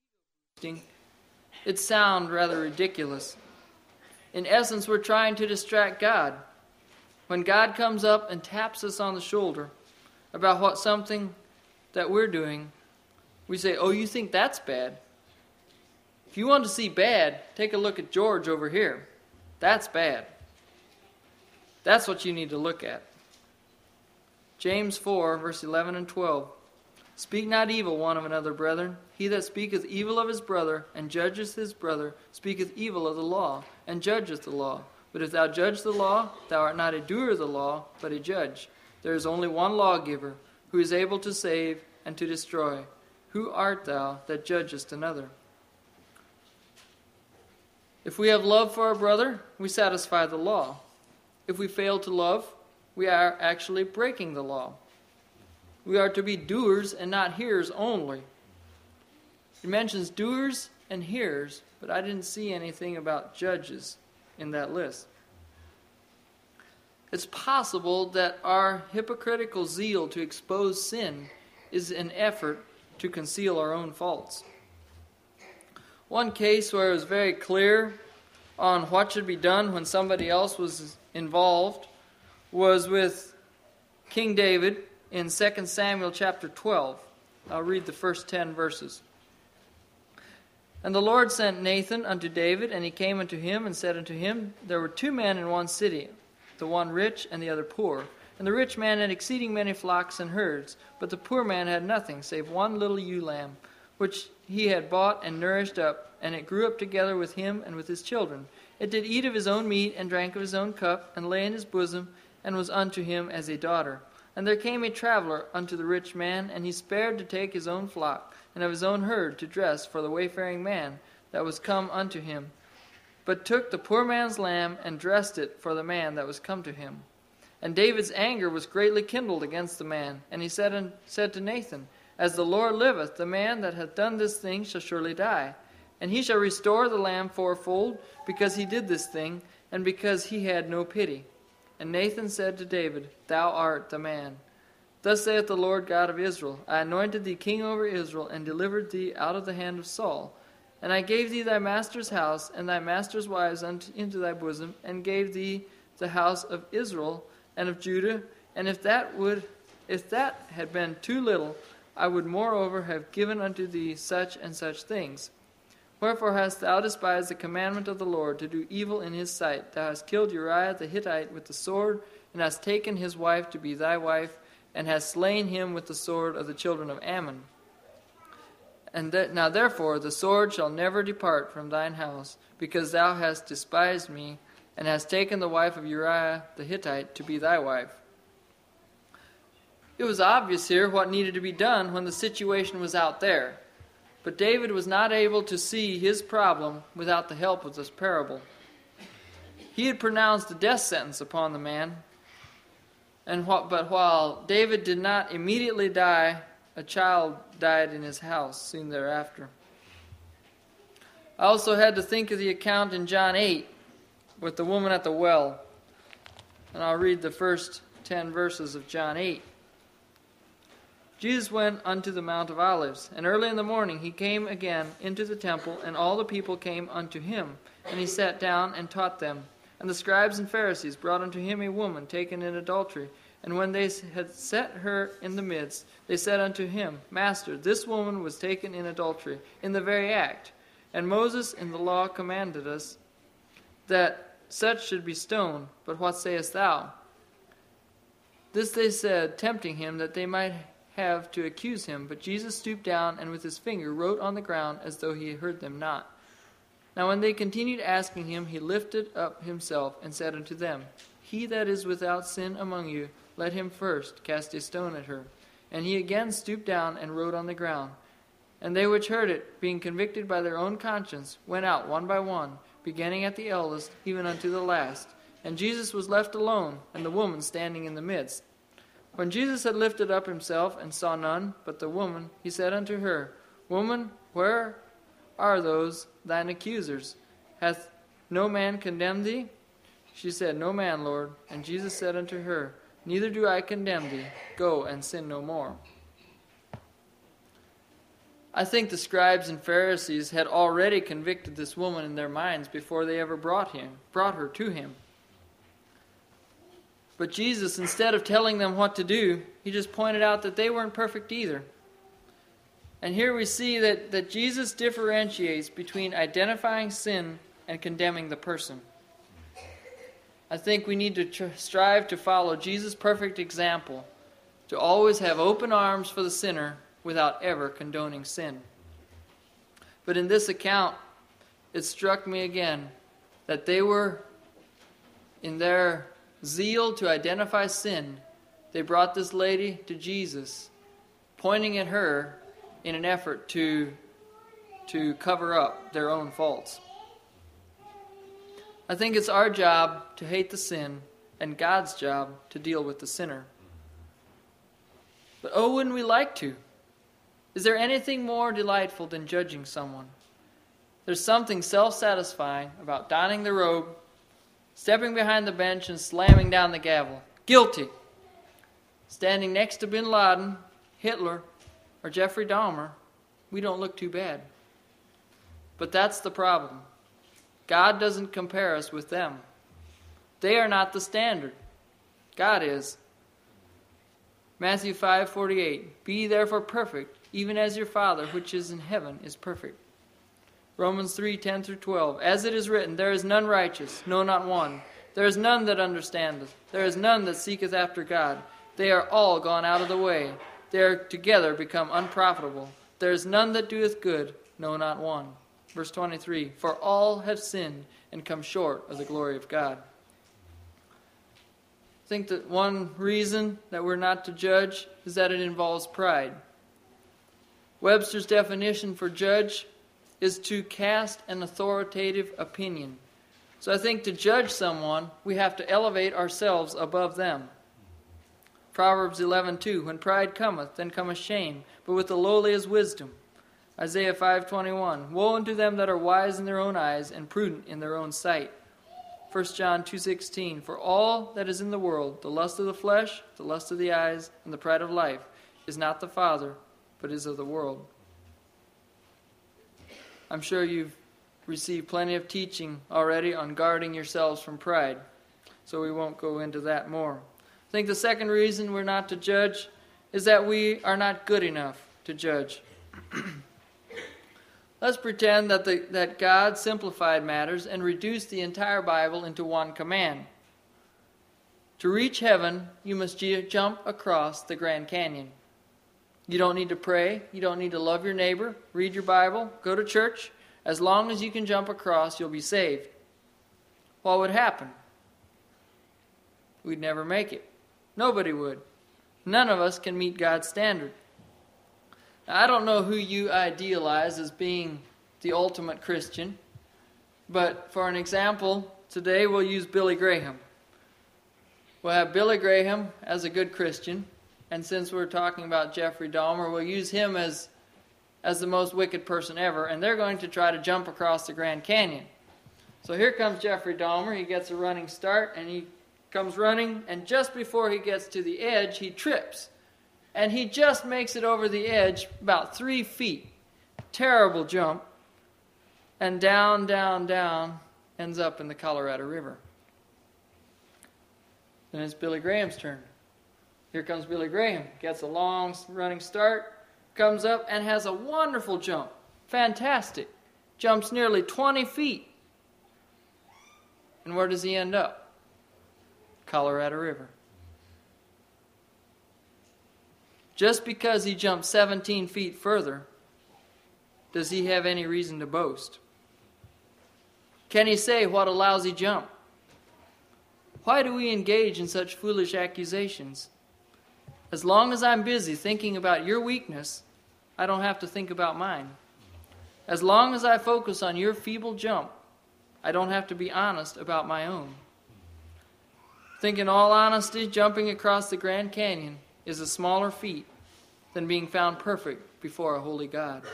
it sounds rather ridiculous. In essence, we're trying to distract God. When God comes up and taps us on the shoulder about something that we're doing, we say, oh, you think that's bad? If you want to see bad, take a look at George over here. That's bad. That's what you need to look at. James 4, verse 11 and 12. Speak not evil one of another, brethren. He that speaketh evil of his brother, and judgeth his brother, speaketh evil of the law, and judgeth the law. But if thou judge the law, thou art not a doer of the law, but a judge. There is only one lawgiver, who is able to save and to destroy. Who art thou that judgest another? If we have love for our brother, we satisfy the law. If we fail to love, we are actually breaking the law. We are to be doers and not hearers only. It mentions doers and hearers, but I didn't see anything about judges in that list. It's possible that our hypocritical zeal to expose sin is an effort to conceal our own faults. One case where it was very clear on what should be done when somebody else was involved was with King David in 2 Samuel chapter 12. I'll read the first 10 verses. And the Lord sent Nathan unto David, and he came unto him and said unto him, There were 2 men in one city, the one rich and the other poor. And the rich man had exceeding many flocks and herds, but the poor man had nothing save one little ewe lamb, which he had bought and nourished up, and it grew up together with him and with his children. It did eat of his own meat, and drank of his own cup, and lay in his bosom, and was unto him as a daughter. And there came a traveler unto the rich man, and he spared to take his own flock, and of his own herd to dress for the wayfaring man that was come unto him, but took the poor man's lamb, and dressed it for the man that was come to him. And David's anger was greatly kindled against the man, and he said to Nathan, As the Lord liveth, the man that hath done this thing shall surely die. And he shall restore the lamb fourfold, because he did this thing, and because he had no pity. And Nathan said to David, Thou art the man. Thus saith the Lord God of Israel, I anointed thee king over Israel, and delivered thee out of the hand of Saul. And I gave thee thy master's house, and thy master's wives into thy bosom, and gave thee the house of Israel and of Judah. And if that had been too little, I would moreover have given unto thee such and such things. Wherefore hast thou despised the commandment of the Lord, to do evil in his sight? Thou hast killed Uriah the Hittite with the sword, and hast taken his wife to be thy wife, and hast slain him with the sword of the children of Ammon. Now therefore the sword shall never depart from thine house, because thou hast despised me, and hast taken the wife of Uriah the Hittite to be thy wife. It was obvious here what needed to be done when the situation was out there. But David was not able to see his problem without the help of this parable. He had pronounced a death sentence upon the man, but while David did not immediately die, a child died in his house soon thereafter. I also had to think of the account in John 8 with the woman at the well. And I'll read the first 10 verses of John 8. Jesus went unto the Mount of Olives, and early in the morning he came again into the temple, and all the people came unto him. And he sat down and taught them. And the scribes and Pharisees brought unto him a woman taken in adultery. And when they had set her in the midst, they said unto him, Master, this woman was taken in adultery, in the very act. And Moses in the law commanded us that such should be stoned. But what sayest thou? This they said, tempting him, that they might have to accuse him. But Jesus stooped down, and with his finger wrote on the ground, as though he heard them not. Now when they continued asking him, he lifted up himself, and said unto them, He that is without sin among you, let him first cast a stone at her. And he again stooped down, and wrote on the ground. And they which heard it, being convicted by their own conscience, went out one by one, beginning at the eldest, even unto the last. And Jesus was left alone, and the woman standing in the midst. When Jesus had lifted up himself, and saw none but the woman, he said unto her, Woman, where are those thine accusers? Hath no man condemned thee? She said, No man, Lord. And Jesus said unto her, Neither do I condemn thee. Go and sin no more. I think the scribes and Pharisees had already convicted this woman in their minds before they ever brought her to him. But Jesus, instead of telling them what to do, he just pointed out that they weren't perfect either. And here we see that Jesus differentiates between identifying sin and condemning the person. I think we need to strive to follow Jesus' perfect example, to always have open arms for the sinner without ever condoning sin. But in this account, it struck me again that they were, in their zeal to identify sin, they brought this lady to Jesus, pointing at her in an effort to cover up their own faults. I think it's our job to hate the sin and God's job to deal with the sinner. But oh, wouldn't we like to? Is there anything more delightful than judging someone? There's something self-satisfying about donning the robe, stepping behind the bench and slamming down the gavel. Guilty. Standing next to Bin Laden, Hitler, or Jeffrey Dahmer, we don't look too bad. But that's the problem. God doesn't compare us with them. They are not the standard. God is. Matthew 5:48. Be therefore perfect, even as your Father which is in heaven is perfect. Romans 3:10-12. As it is written, there is none righteous, no, not one. There is none that understandeth. There is none that seeketh after God. They are all gone out of the way. They are together become unprofitable. There is none that doeth good, no, not one. Verse 23. For all have sinned and come short of the glory of God. I think that one reason that we're not to judge is that it involves pride. Webster's definition for judge is to cast an authoritative opinion. So I think to judge someone, we have to elevate ourselves above them. Proverbs 11:2, when pride cometh, then cometh shame, but with the lowly is wisdom. Isaiah 5:21, woe unto them that are wise in their own eyes and prudent in their own sight. 1 John 2:16, for all that is in the world, the lust of the flesh, the lust of the eyes, and the pride of life, is not the Father, but is of the world. I'm sure you've received plenty of teaching already on guarding yourselves from pride, so we won't go into that more. I think the second reason we're not to judge is that we are not good enough to judge. Let's pretend that God simplified matters and reduced the entire Bible into one command. To reach heaven, you must jump across the Grand Canyon. You don't need to pray. You don't need to love your neighbor, read your Bible, go to church. As long as you can jump across, you'll be saved. What would happen? We'd never make it. Nobody would. None of us can meet God's standard. Now, I don't know who you idealize as being the ultimate Christian, but for an example, today we'll use Billy Graham. We'll have Billy Graham as a good Christian, and since we're talking about Jeffrey Dahmer, we'll use him as the most wicked person ever, and they're going to try to jump across the Grand Canyon. So here comes Jeffrey Dahmer. He gets a running start, and he comes running, and just before he gets to the edge, he trips. And he just makes it over the edge about 3 feet. Terrible jump. And down, down, down, ends up in the Colorado River. Then it's Billy Graham's turn. Here comes Billy Graham. Gets a long running start, comes up and has a wonderful jump. Fantastic. Jumps nearly 20 feet. And where does he end up? Colorado River. Just because he jumped 17 feet further, does he have any reason to boast? Can he say, what a lousy jump? Why do we engage in such foolish accusations? As long as I'm busy thinking about your weakness, I don't have to think about mine. As long as I focus on your feeble jump, I don't have to be honest about my own. I think in all honesty, jumping across the Grand Canyon is a smaller feat than being found perfect before a holy God.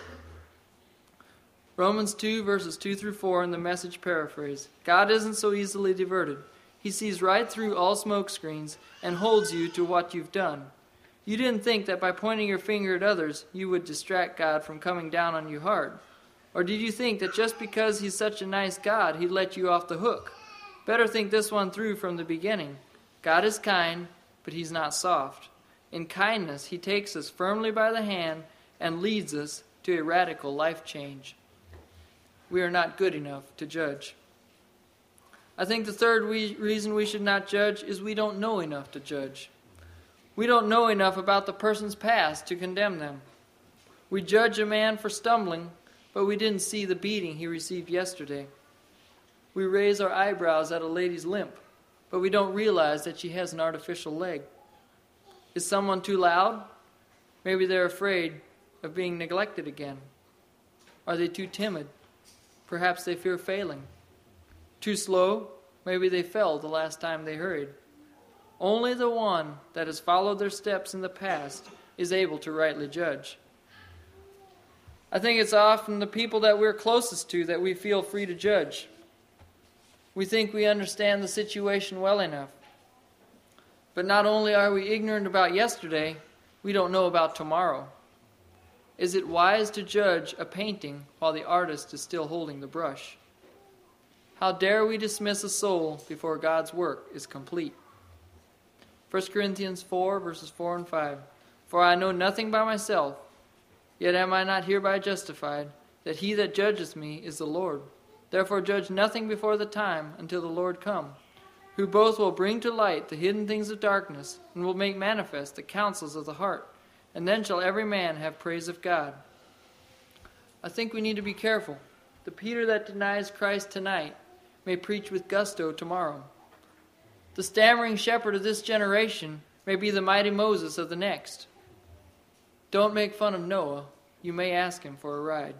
Romans 2 verses 2 through 4 in the Message paraphrase. God isn't so easily diverted. He sees right through all smoke screens and holds you to what you've done. You didn't think that by pointing your finger at others, you would distract God from coming down on you hard. Or did you think that just because he's such a nice God, he'd let you off the hook? Better think this one through from the beginning. God is kind, but he's not soft. In kindness, he takes us firmly by the hand and leads us to a radical life change. We are not good enough to judge. I think the third reason we should not judge is we don't know enough to judge. We don't know enough about the person's past to condemn them. We judge a man for stumbling, but we didn't see the beating he received yesterday. We raise our eyebrows at a lady's limp, but we don't realize that she has an artificial leg. Is someone too loud? Maybe they're afraid of being neglected again. Are they too timid? Perhaps they fear failing. Too slow? Maybe they fell the last time they hurried. Only the one that has followed their steps in the past is able to rightly judge. I think it's often the people that we're closest to that we feel free to judge. We think we understand the situation well enough. But not only are we ignorant about yesterday, we don't know about tomorrow. Is it wise to judge a painting while the artist is still holding the brush? How dare we dismiss a soul before God's work is complete? 1 Corinthians 4, verses 4 and 5. For I know nothing by myself, yet am I not hereby justified, that he that judgeth me is the Lord. Therefore judge nothing before the time until the Lord come, who both will bring to light the hidden things of darkness, and will make manifest the counsels of the heart. And then shall every man have praise of God. I think we need to be careful. The Peter that denies Christ tonight may preach with gusto tomorrow. The stammering shepherd of this generation may be the mighty Moses of the next. Don't make fun of Noah. You may ask him for a ride.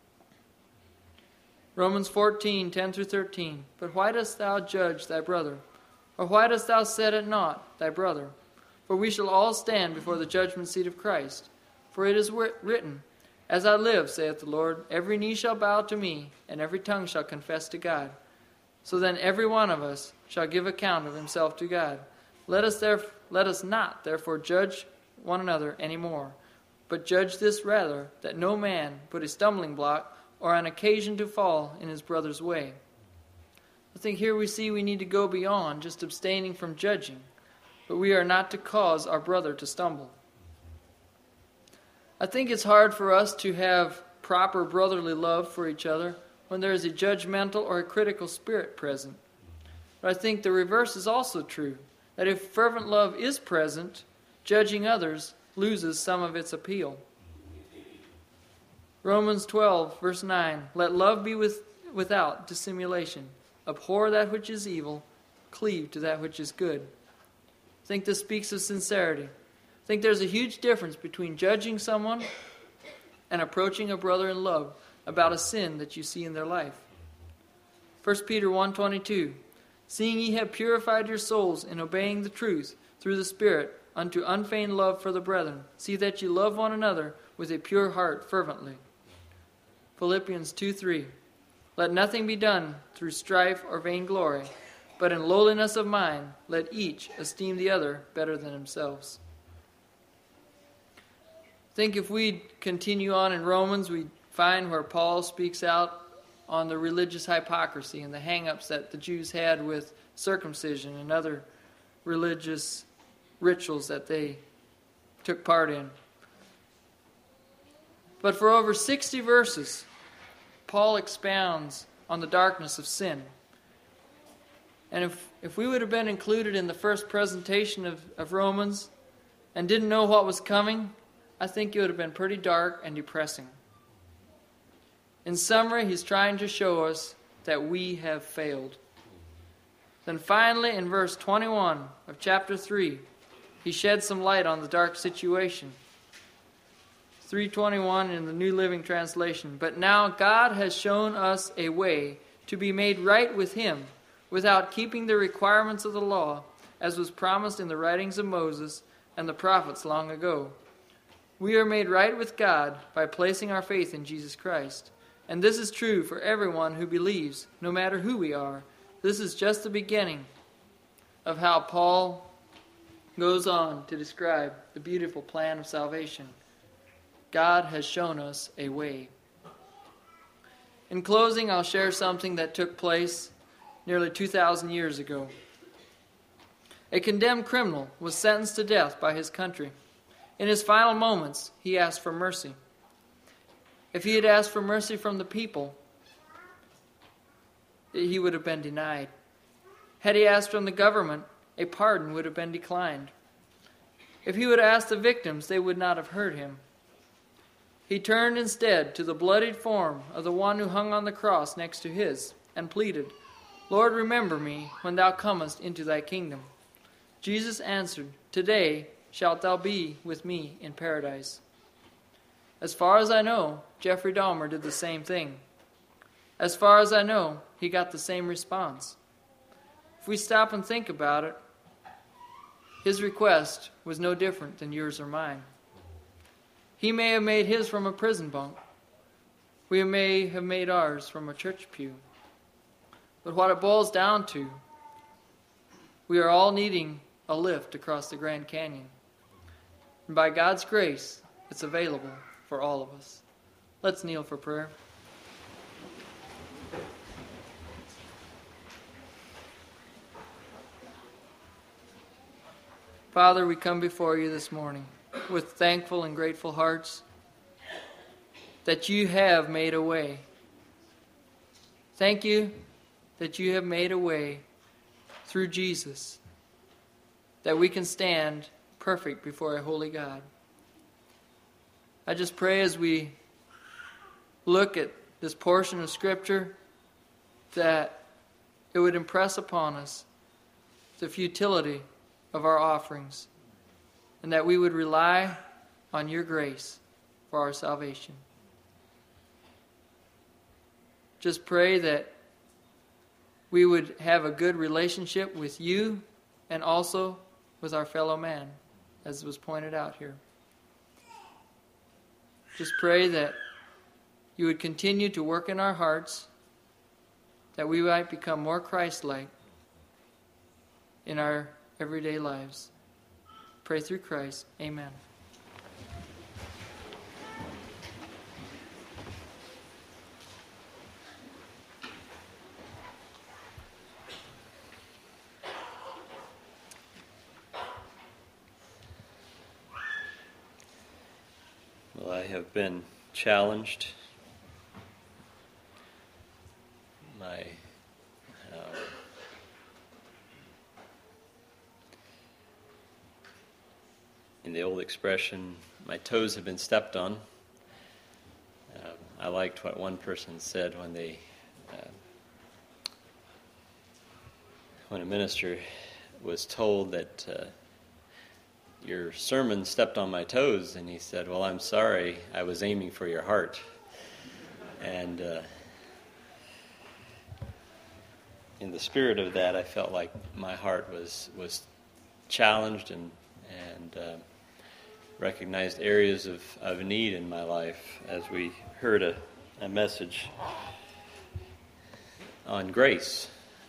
Romans 14, 10 through 13. But why dost thou judge thy brother? Or why dost thou set at naught thy brother? For we shall all stand before the judgment seat of Christ. For it is written, As I live, saith the Lord, every knee shall bow to me, and every tongue shall confess to God. So then every one of us shall give account of himself to God. Let us not therefore judge one another any more, but judge this rather, that no man put a stumbling block or an occasion to fall in his brother's way. I think here we see we need to go beyond just abstaining from judging, but we are not to cause our brother to stumble. I think it's hard for us to have proper brotherly love for each other when there is a judgmental or a critical spirit present. But I think the reverse is also true, that if fervent love is present, judging others loses some of its appeal. Romans 12, verse 9, let love be without dissimulation. Abhor that which is evil, cleave to that which is good. I think this speaks of sincerity. I think there's a huge difference between judging someone and approaching a brother in love about a sin that you see in their life. 1 Peter 1:22, seeing ye have purified your souls in obeying the truth through the Spirit unto unfeigned love for the brethren, see that ye love one another with a pure heart fervently. Philippians 2:3, let nothing be done through strife or vainglory, but in lowliness of mind let each esteem the other better than themselves. I think if we continue on in Romans, we find where Paul speaks out on the religious hypocrisy and the hang-ups that the Jews had with circumcision and other religious rituals that they took part in. But for over 60 verses, Paul expounds on the darkness of sin. And if we would have been included in the first presentation of Romans and didn't know what was coming, I think it would have been pretty dark and depressing. In summary, he's trying to show us that we have failed. Then finally, in verse 21 of chapter 3, he sheds some light on the dark situation. 3:21 in the New Living Translation. But now God has shown us a way to be made right with him without keeping the requirements of the law, as was promised in the writings of Moses and the prophets long ago. We are made right with God by placing our faith in Jesus Christ. And this is true for everyone who believes, no matter who we are. This is just the beginning of how Paul goes on to describe the beautiful plan of salvation. God has shown us a way. In closing, I'll share something that took place nearly 2,000 years ago. A condemned criminal was sentenced to death by his country. In his final moments, he asked for mercy. If he had asked for mercy from the people, he would have been denied. Had he asked from the government, a pardon would have been declined. If he would have asked the victims, they would not have heard him. He turned instead to the bloodied form of the one who hung on the cross next to his and pleaded, Lord, remember me when thou comest into thy kingdom. Jesus answered, Today shalt thou be with me in paradise. As far as I know, Jeffrey Dahmer did the same thing. As far as I know, he got the same response. If we stop and think about it, his request was no different than yours or mine. He may have made his from a prison bunk. We may have made ours from a church pew. But what it boils down to, we are all needing a lift across the Grand Canyon. And by God's grace, it's available for all of us. Let's kneel for prayer. Father, we come before you this morning with thankful and grateful hearts that you have made a way. Thank you that you have made a way through Jesus, that we can stand perfect before a holy God. I just pray as we look at this portion of Scripture that it would impress upon us the futility of our offerings, and that we would rely on your grace for our salvation. Just pray that we would have a good relationship with you and also with our fellow man, as was pointed out here. Just pray that you would continue to work in our hearts, that we might become more Christ-like in our everyday lives. Pray through Christ. Amen. Well, I have been challenged the old expression, my toes have been stepped on. I liked what one person said when a minister was told that your sermon stepped on my toes, and he said, well, I'm sorry, I was aiming for your heart. And in the spirit of that, I felt like my heart was challenged and recognized areas of need in my life as we heard a message on grace.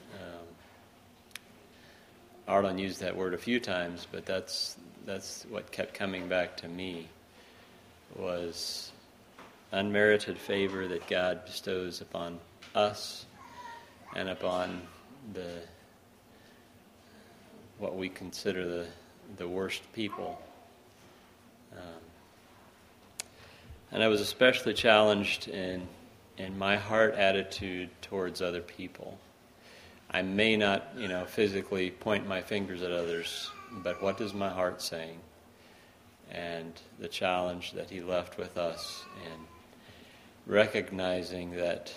Arlen used that word a few times, but that's what kept coming back to me, was unmerited favor that God bestows upon us and upon what we consider the worst people. And I was especially challenged in my heart attitude towards other people. I may not, physically point my fingers at others, but what is my heart saying? And the challenge that he left with us in recognizing that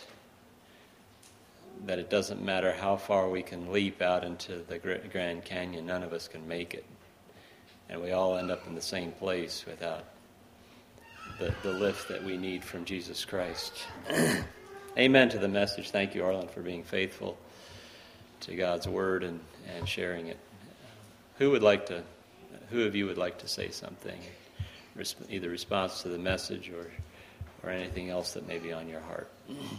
it doesn't matter how far we can leap out into the Grand Canyon, none of us can make it. And we all end up in the same place without the lift that we need from Jesus Christ. Amen to the message. Thank you, Arlen, for being faithful to God's Word and sharing it. Who of you would like to say something? Either response to the message or anything else that may be on your heart.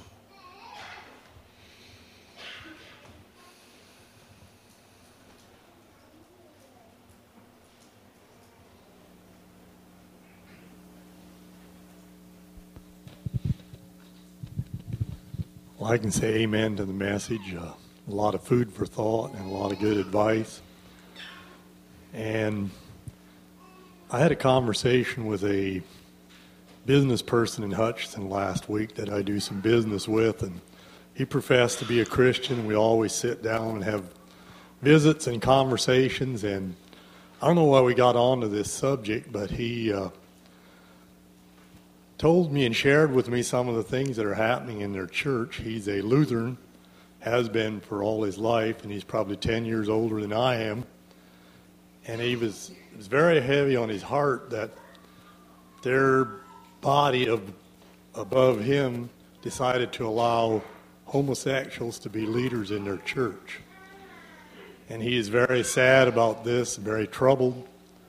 Well, I can say amen to the message. A lot of food for thought and a lot of good advice. And I had a conversation with a business person in Hutchinson last week that I do some business with, and he professed to be a Christian. We always sit down and have visits and conversations, and I don't know why we got onto this subject, but he told me and shared with me some of the things that are happening in their church. He's a Lutheran, has been for all his life, and he's probably 10 years older than I am. And it was very heavy on his heart that their body above him decided to allow homosexuals to be leaders in their church. And he is very sad about this, very troubled.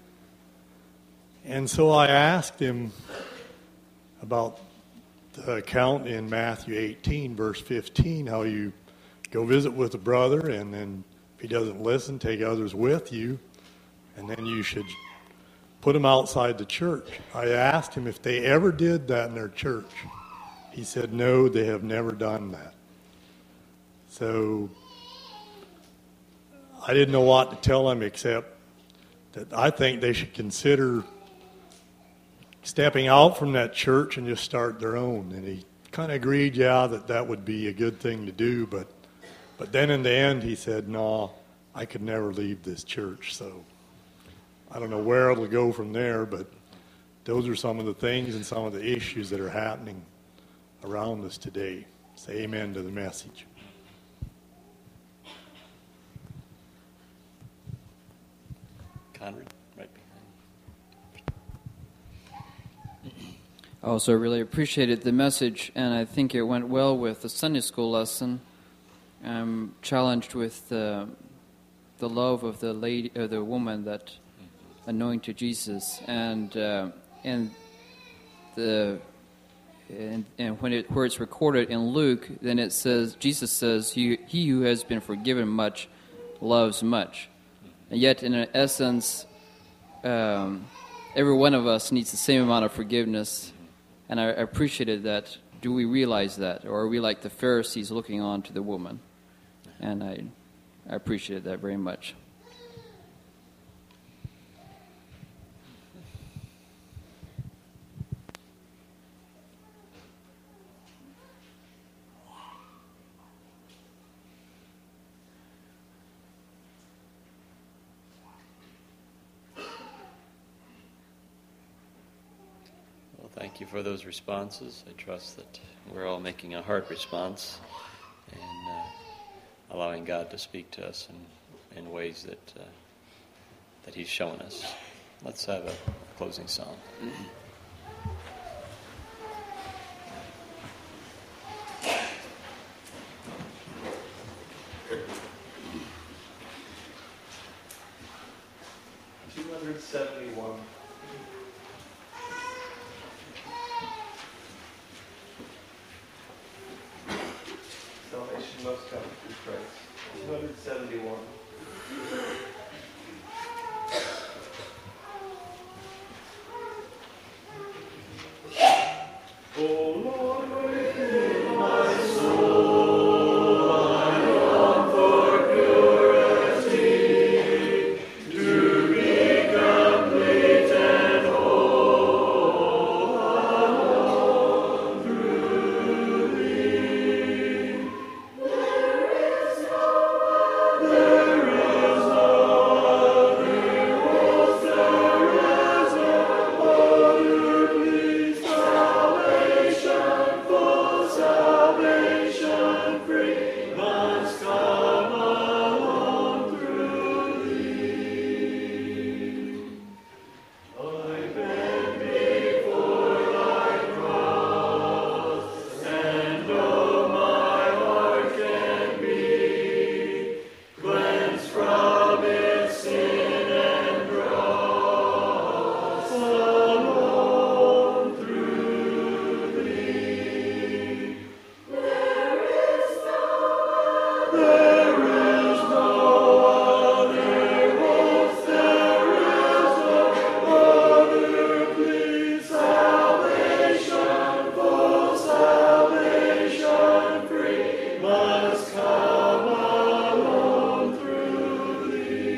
And so I asked him about the account in Matthew 18, verse 15, how you go visit with a brother, and then if he doesn't listen, take others with you, and then you should put him outside the church. I asked him if they ever did that in their church. He said, no, they have never done that. So I didn't know what to tell him except that I think they should consider stepping out from that church and just start their own. And he kind of agreed, that would be a good thing to do. But then in the end, he said, no, I could never leave this church. So I don't know where it'll go from there, but those are some of the things and some of the issues that are happening around us today. Say amen to the message. Conrad, right behind. I also really appreciated the message, and I think it went well with the Sunday school lesson. I'm challenged with the love of the lady or the woman that anointed Jesus, and when where it's recorded in Luke, then it says Jesus says, "He who has been forgiven much loves much," and yet in essence, every one of us needs the same amount of forgiveness. And I appreciated that. Do we realize that? Or are we like the Pharisees looking on to the woman? And I appreciated that very much. Thank you for those responses. I trust that we're all making a heart response and allowing God to speak to us in ways that He's shown us. Let's have a closing song. Salvation must come through Christ. 271. Oh Lord, within my soul, I long for purity, to be complete and whole alone through Thee. There is no other, oh, there is no other, please, salvation, full salvation free, must come alone through Thee. I bend before Thy cross, and though my heart can be cleansed from its sin and dross, alone through Thee. There is no other, once there is no other, please, salvation, full salvation free, must come alone through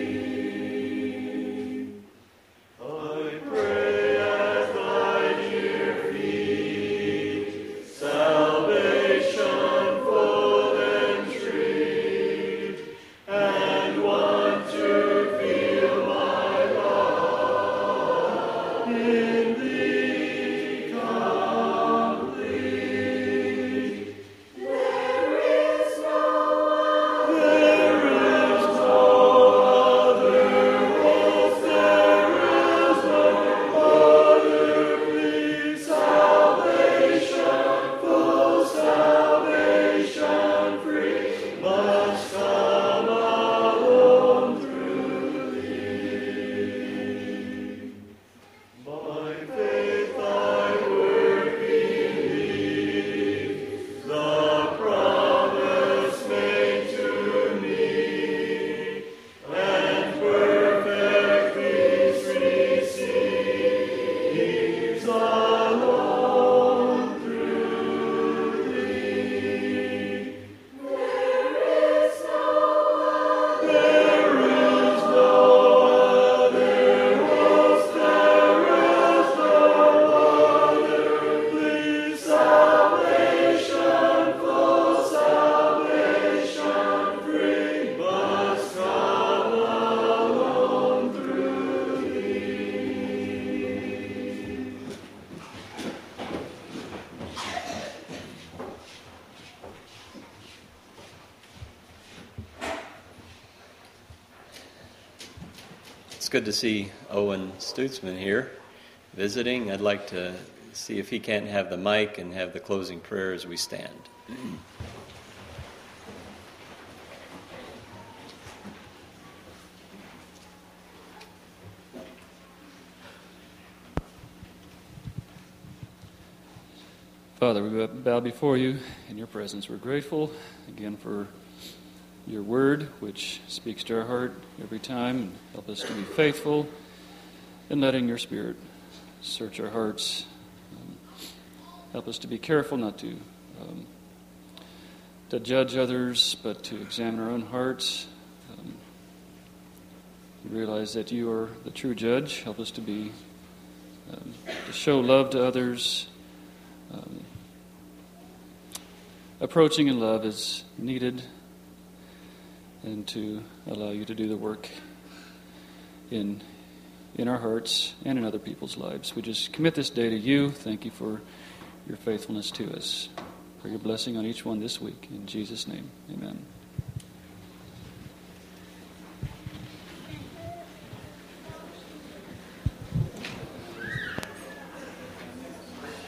Thee. I pray at Thy dear feet, salvation full entreat, and want to feel my love in Thee complete. There is no other, once there is no other, please, salvation, full salvation free, must come alone through Thee. By faith Thy word believe, the promise made to me, and perfect peace receives alone through Thee. There is no other, once there is no other, please, salvation, full salvation free, must come alone through Thee. It's good to see Owen Stutzman here visiting. I'd like to see if he can't have the mic and have the closing prayer as we stand. Father, we bow before you in your presence. We're grateful again for your word, which speaks to our heart every time, and help us to be faithful in letting your Spirit search our hearts. Help us to be careful not to judge others, but to examine our own hearts. Realize that you are the true judge. Help us to be to show love to others. Approaching in love is needed, and to allow you to do the work in in our hearts and in other people's lives. We just commit this day to you. Thank you for your faithfulness to us. For your blessing on each one this week. In Jesus' name, amen.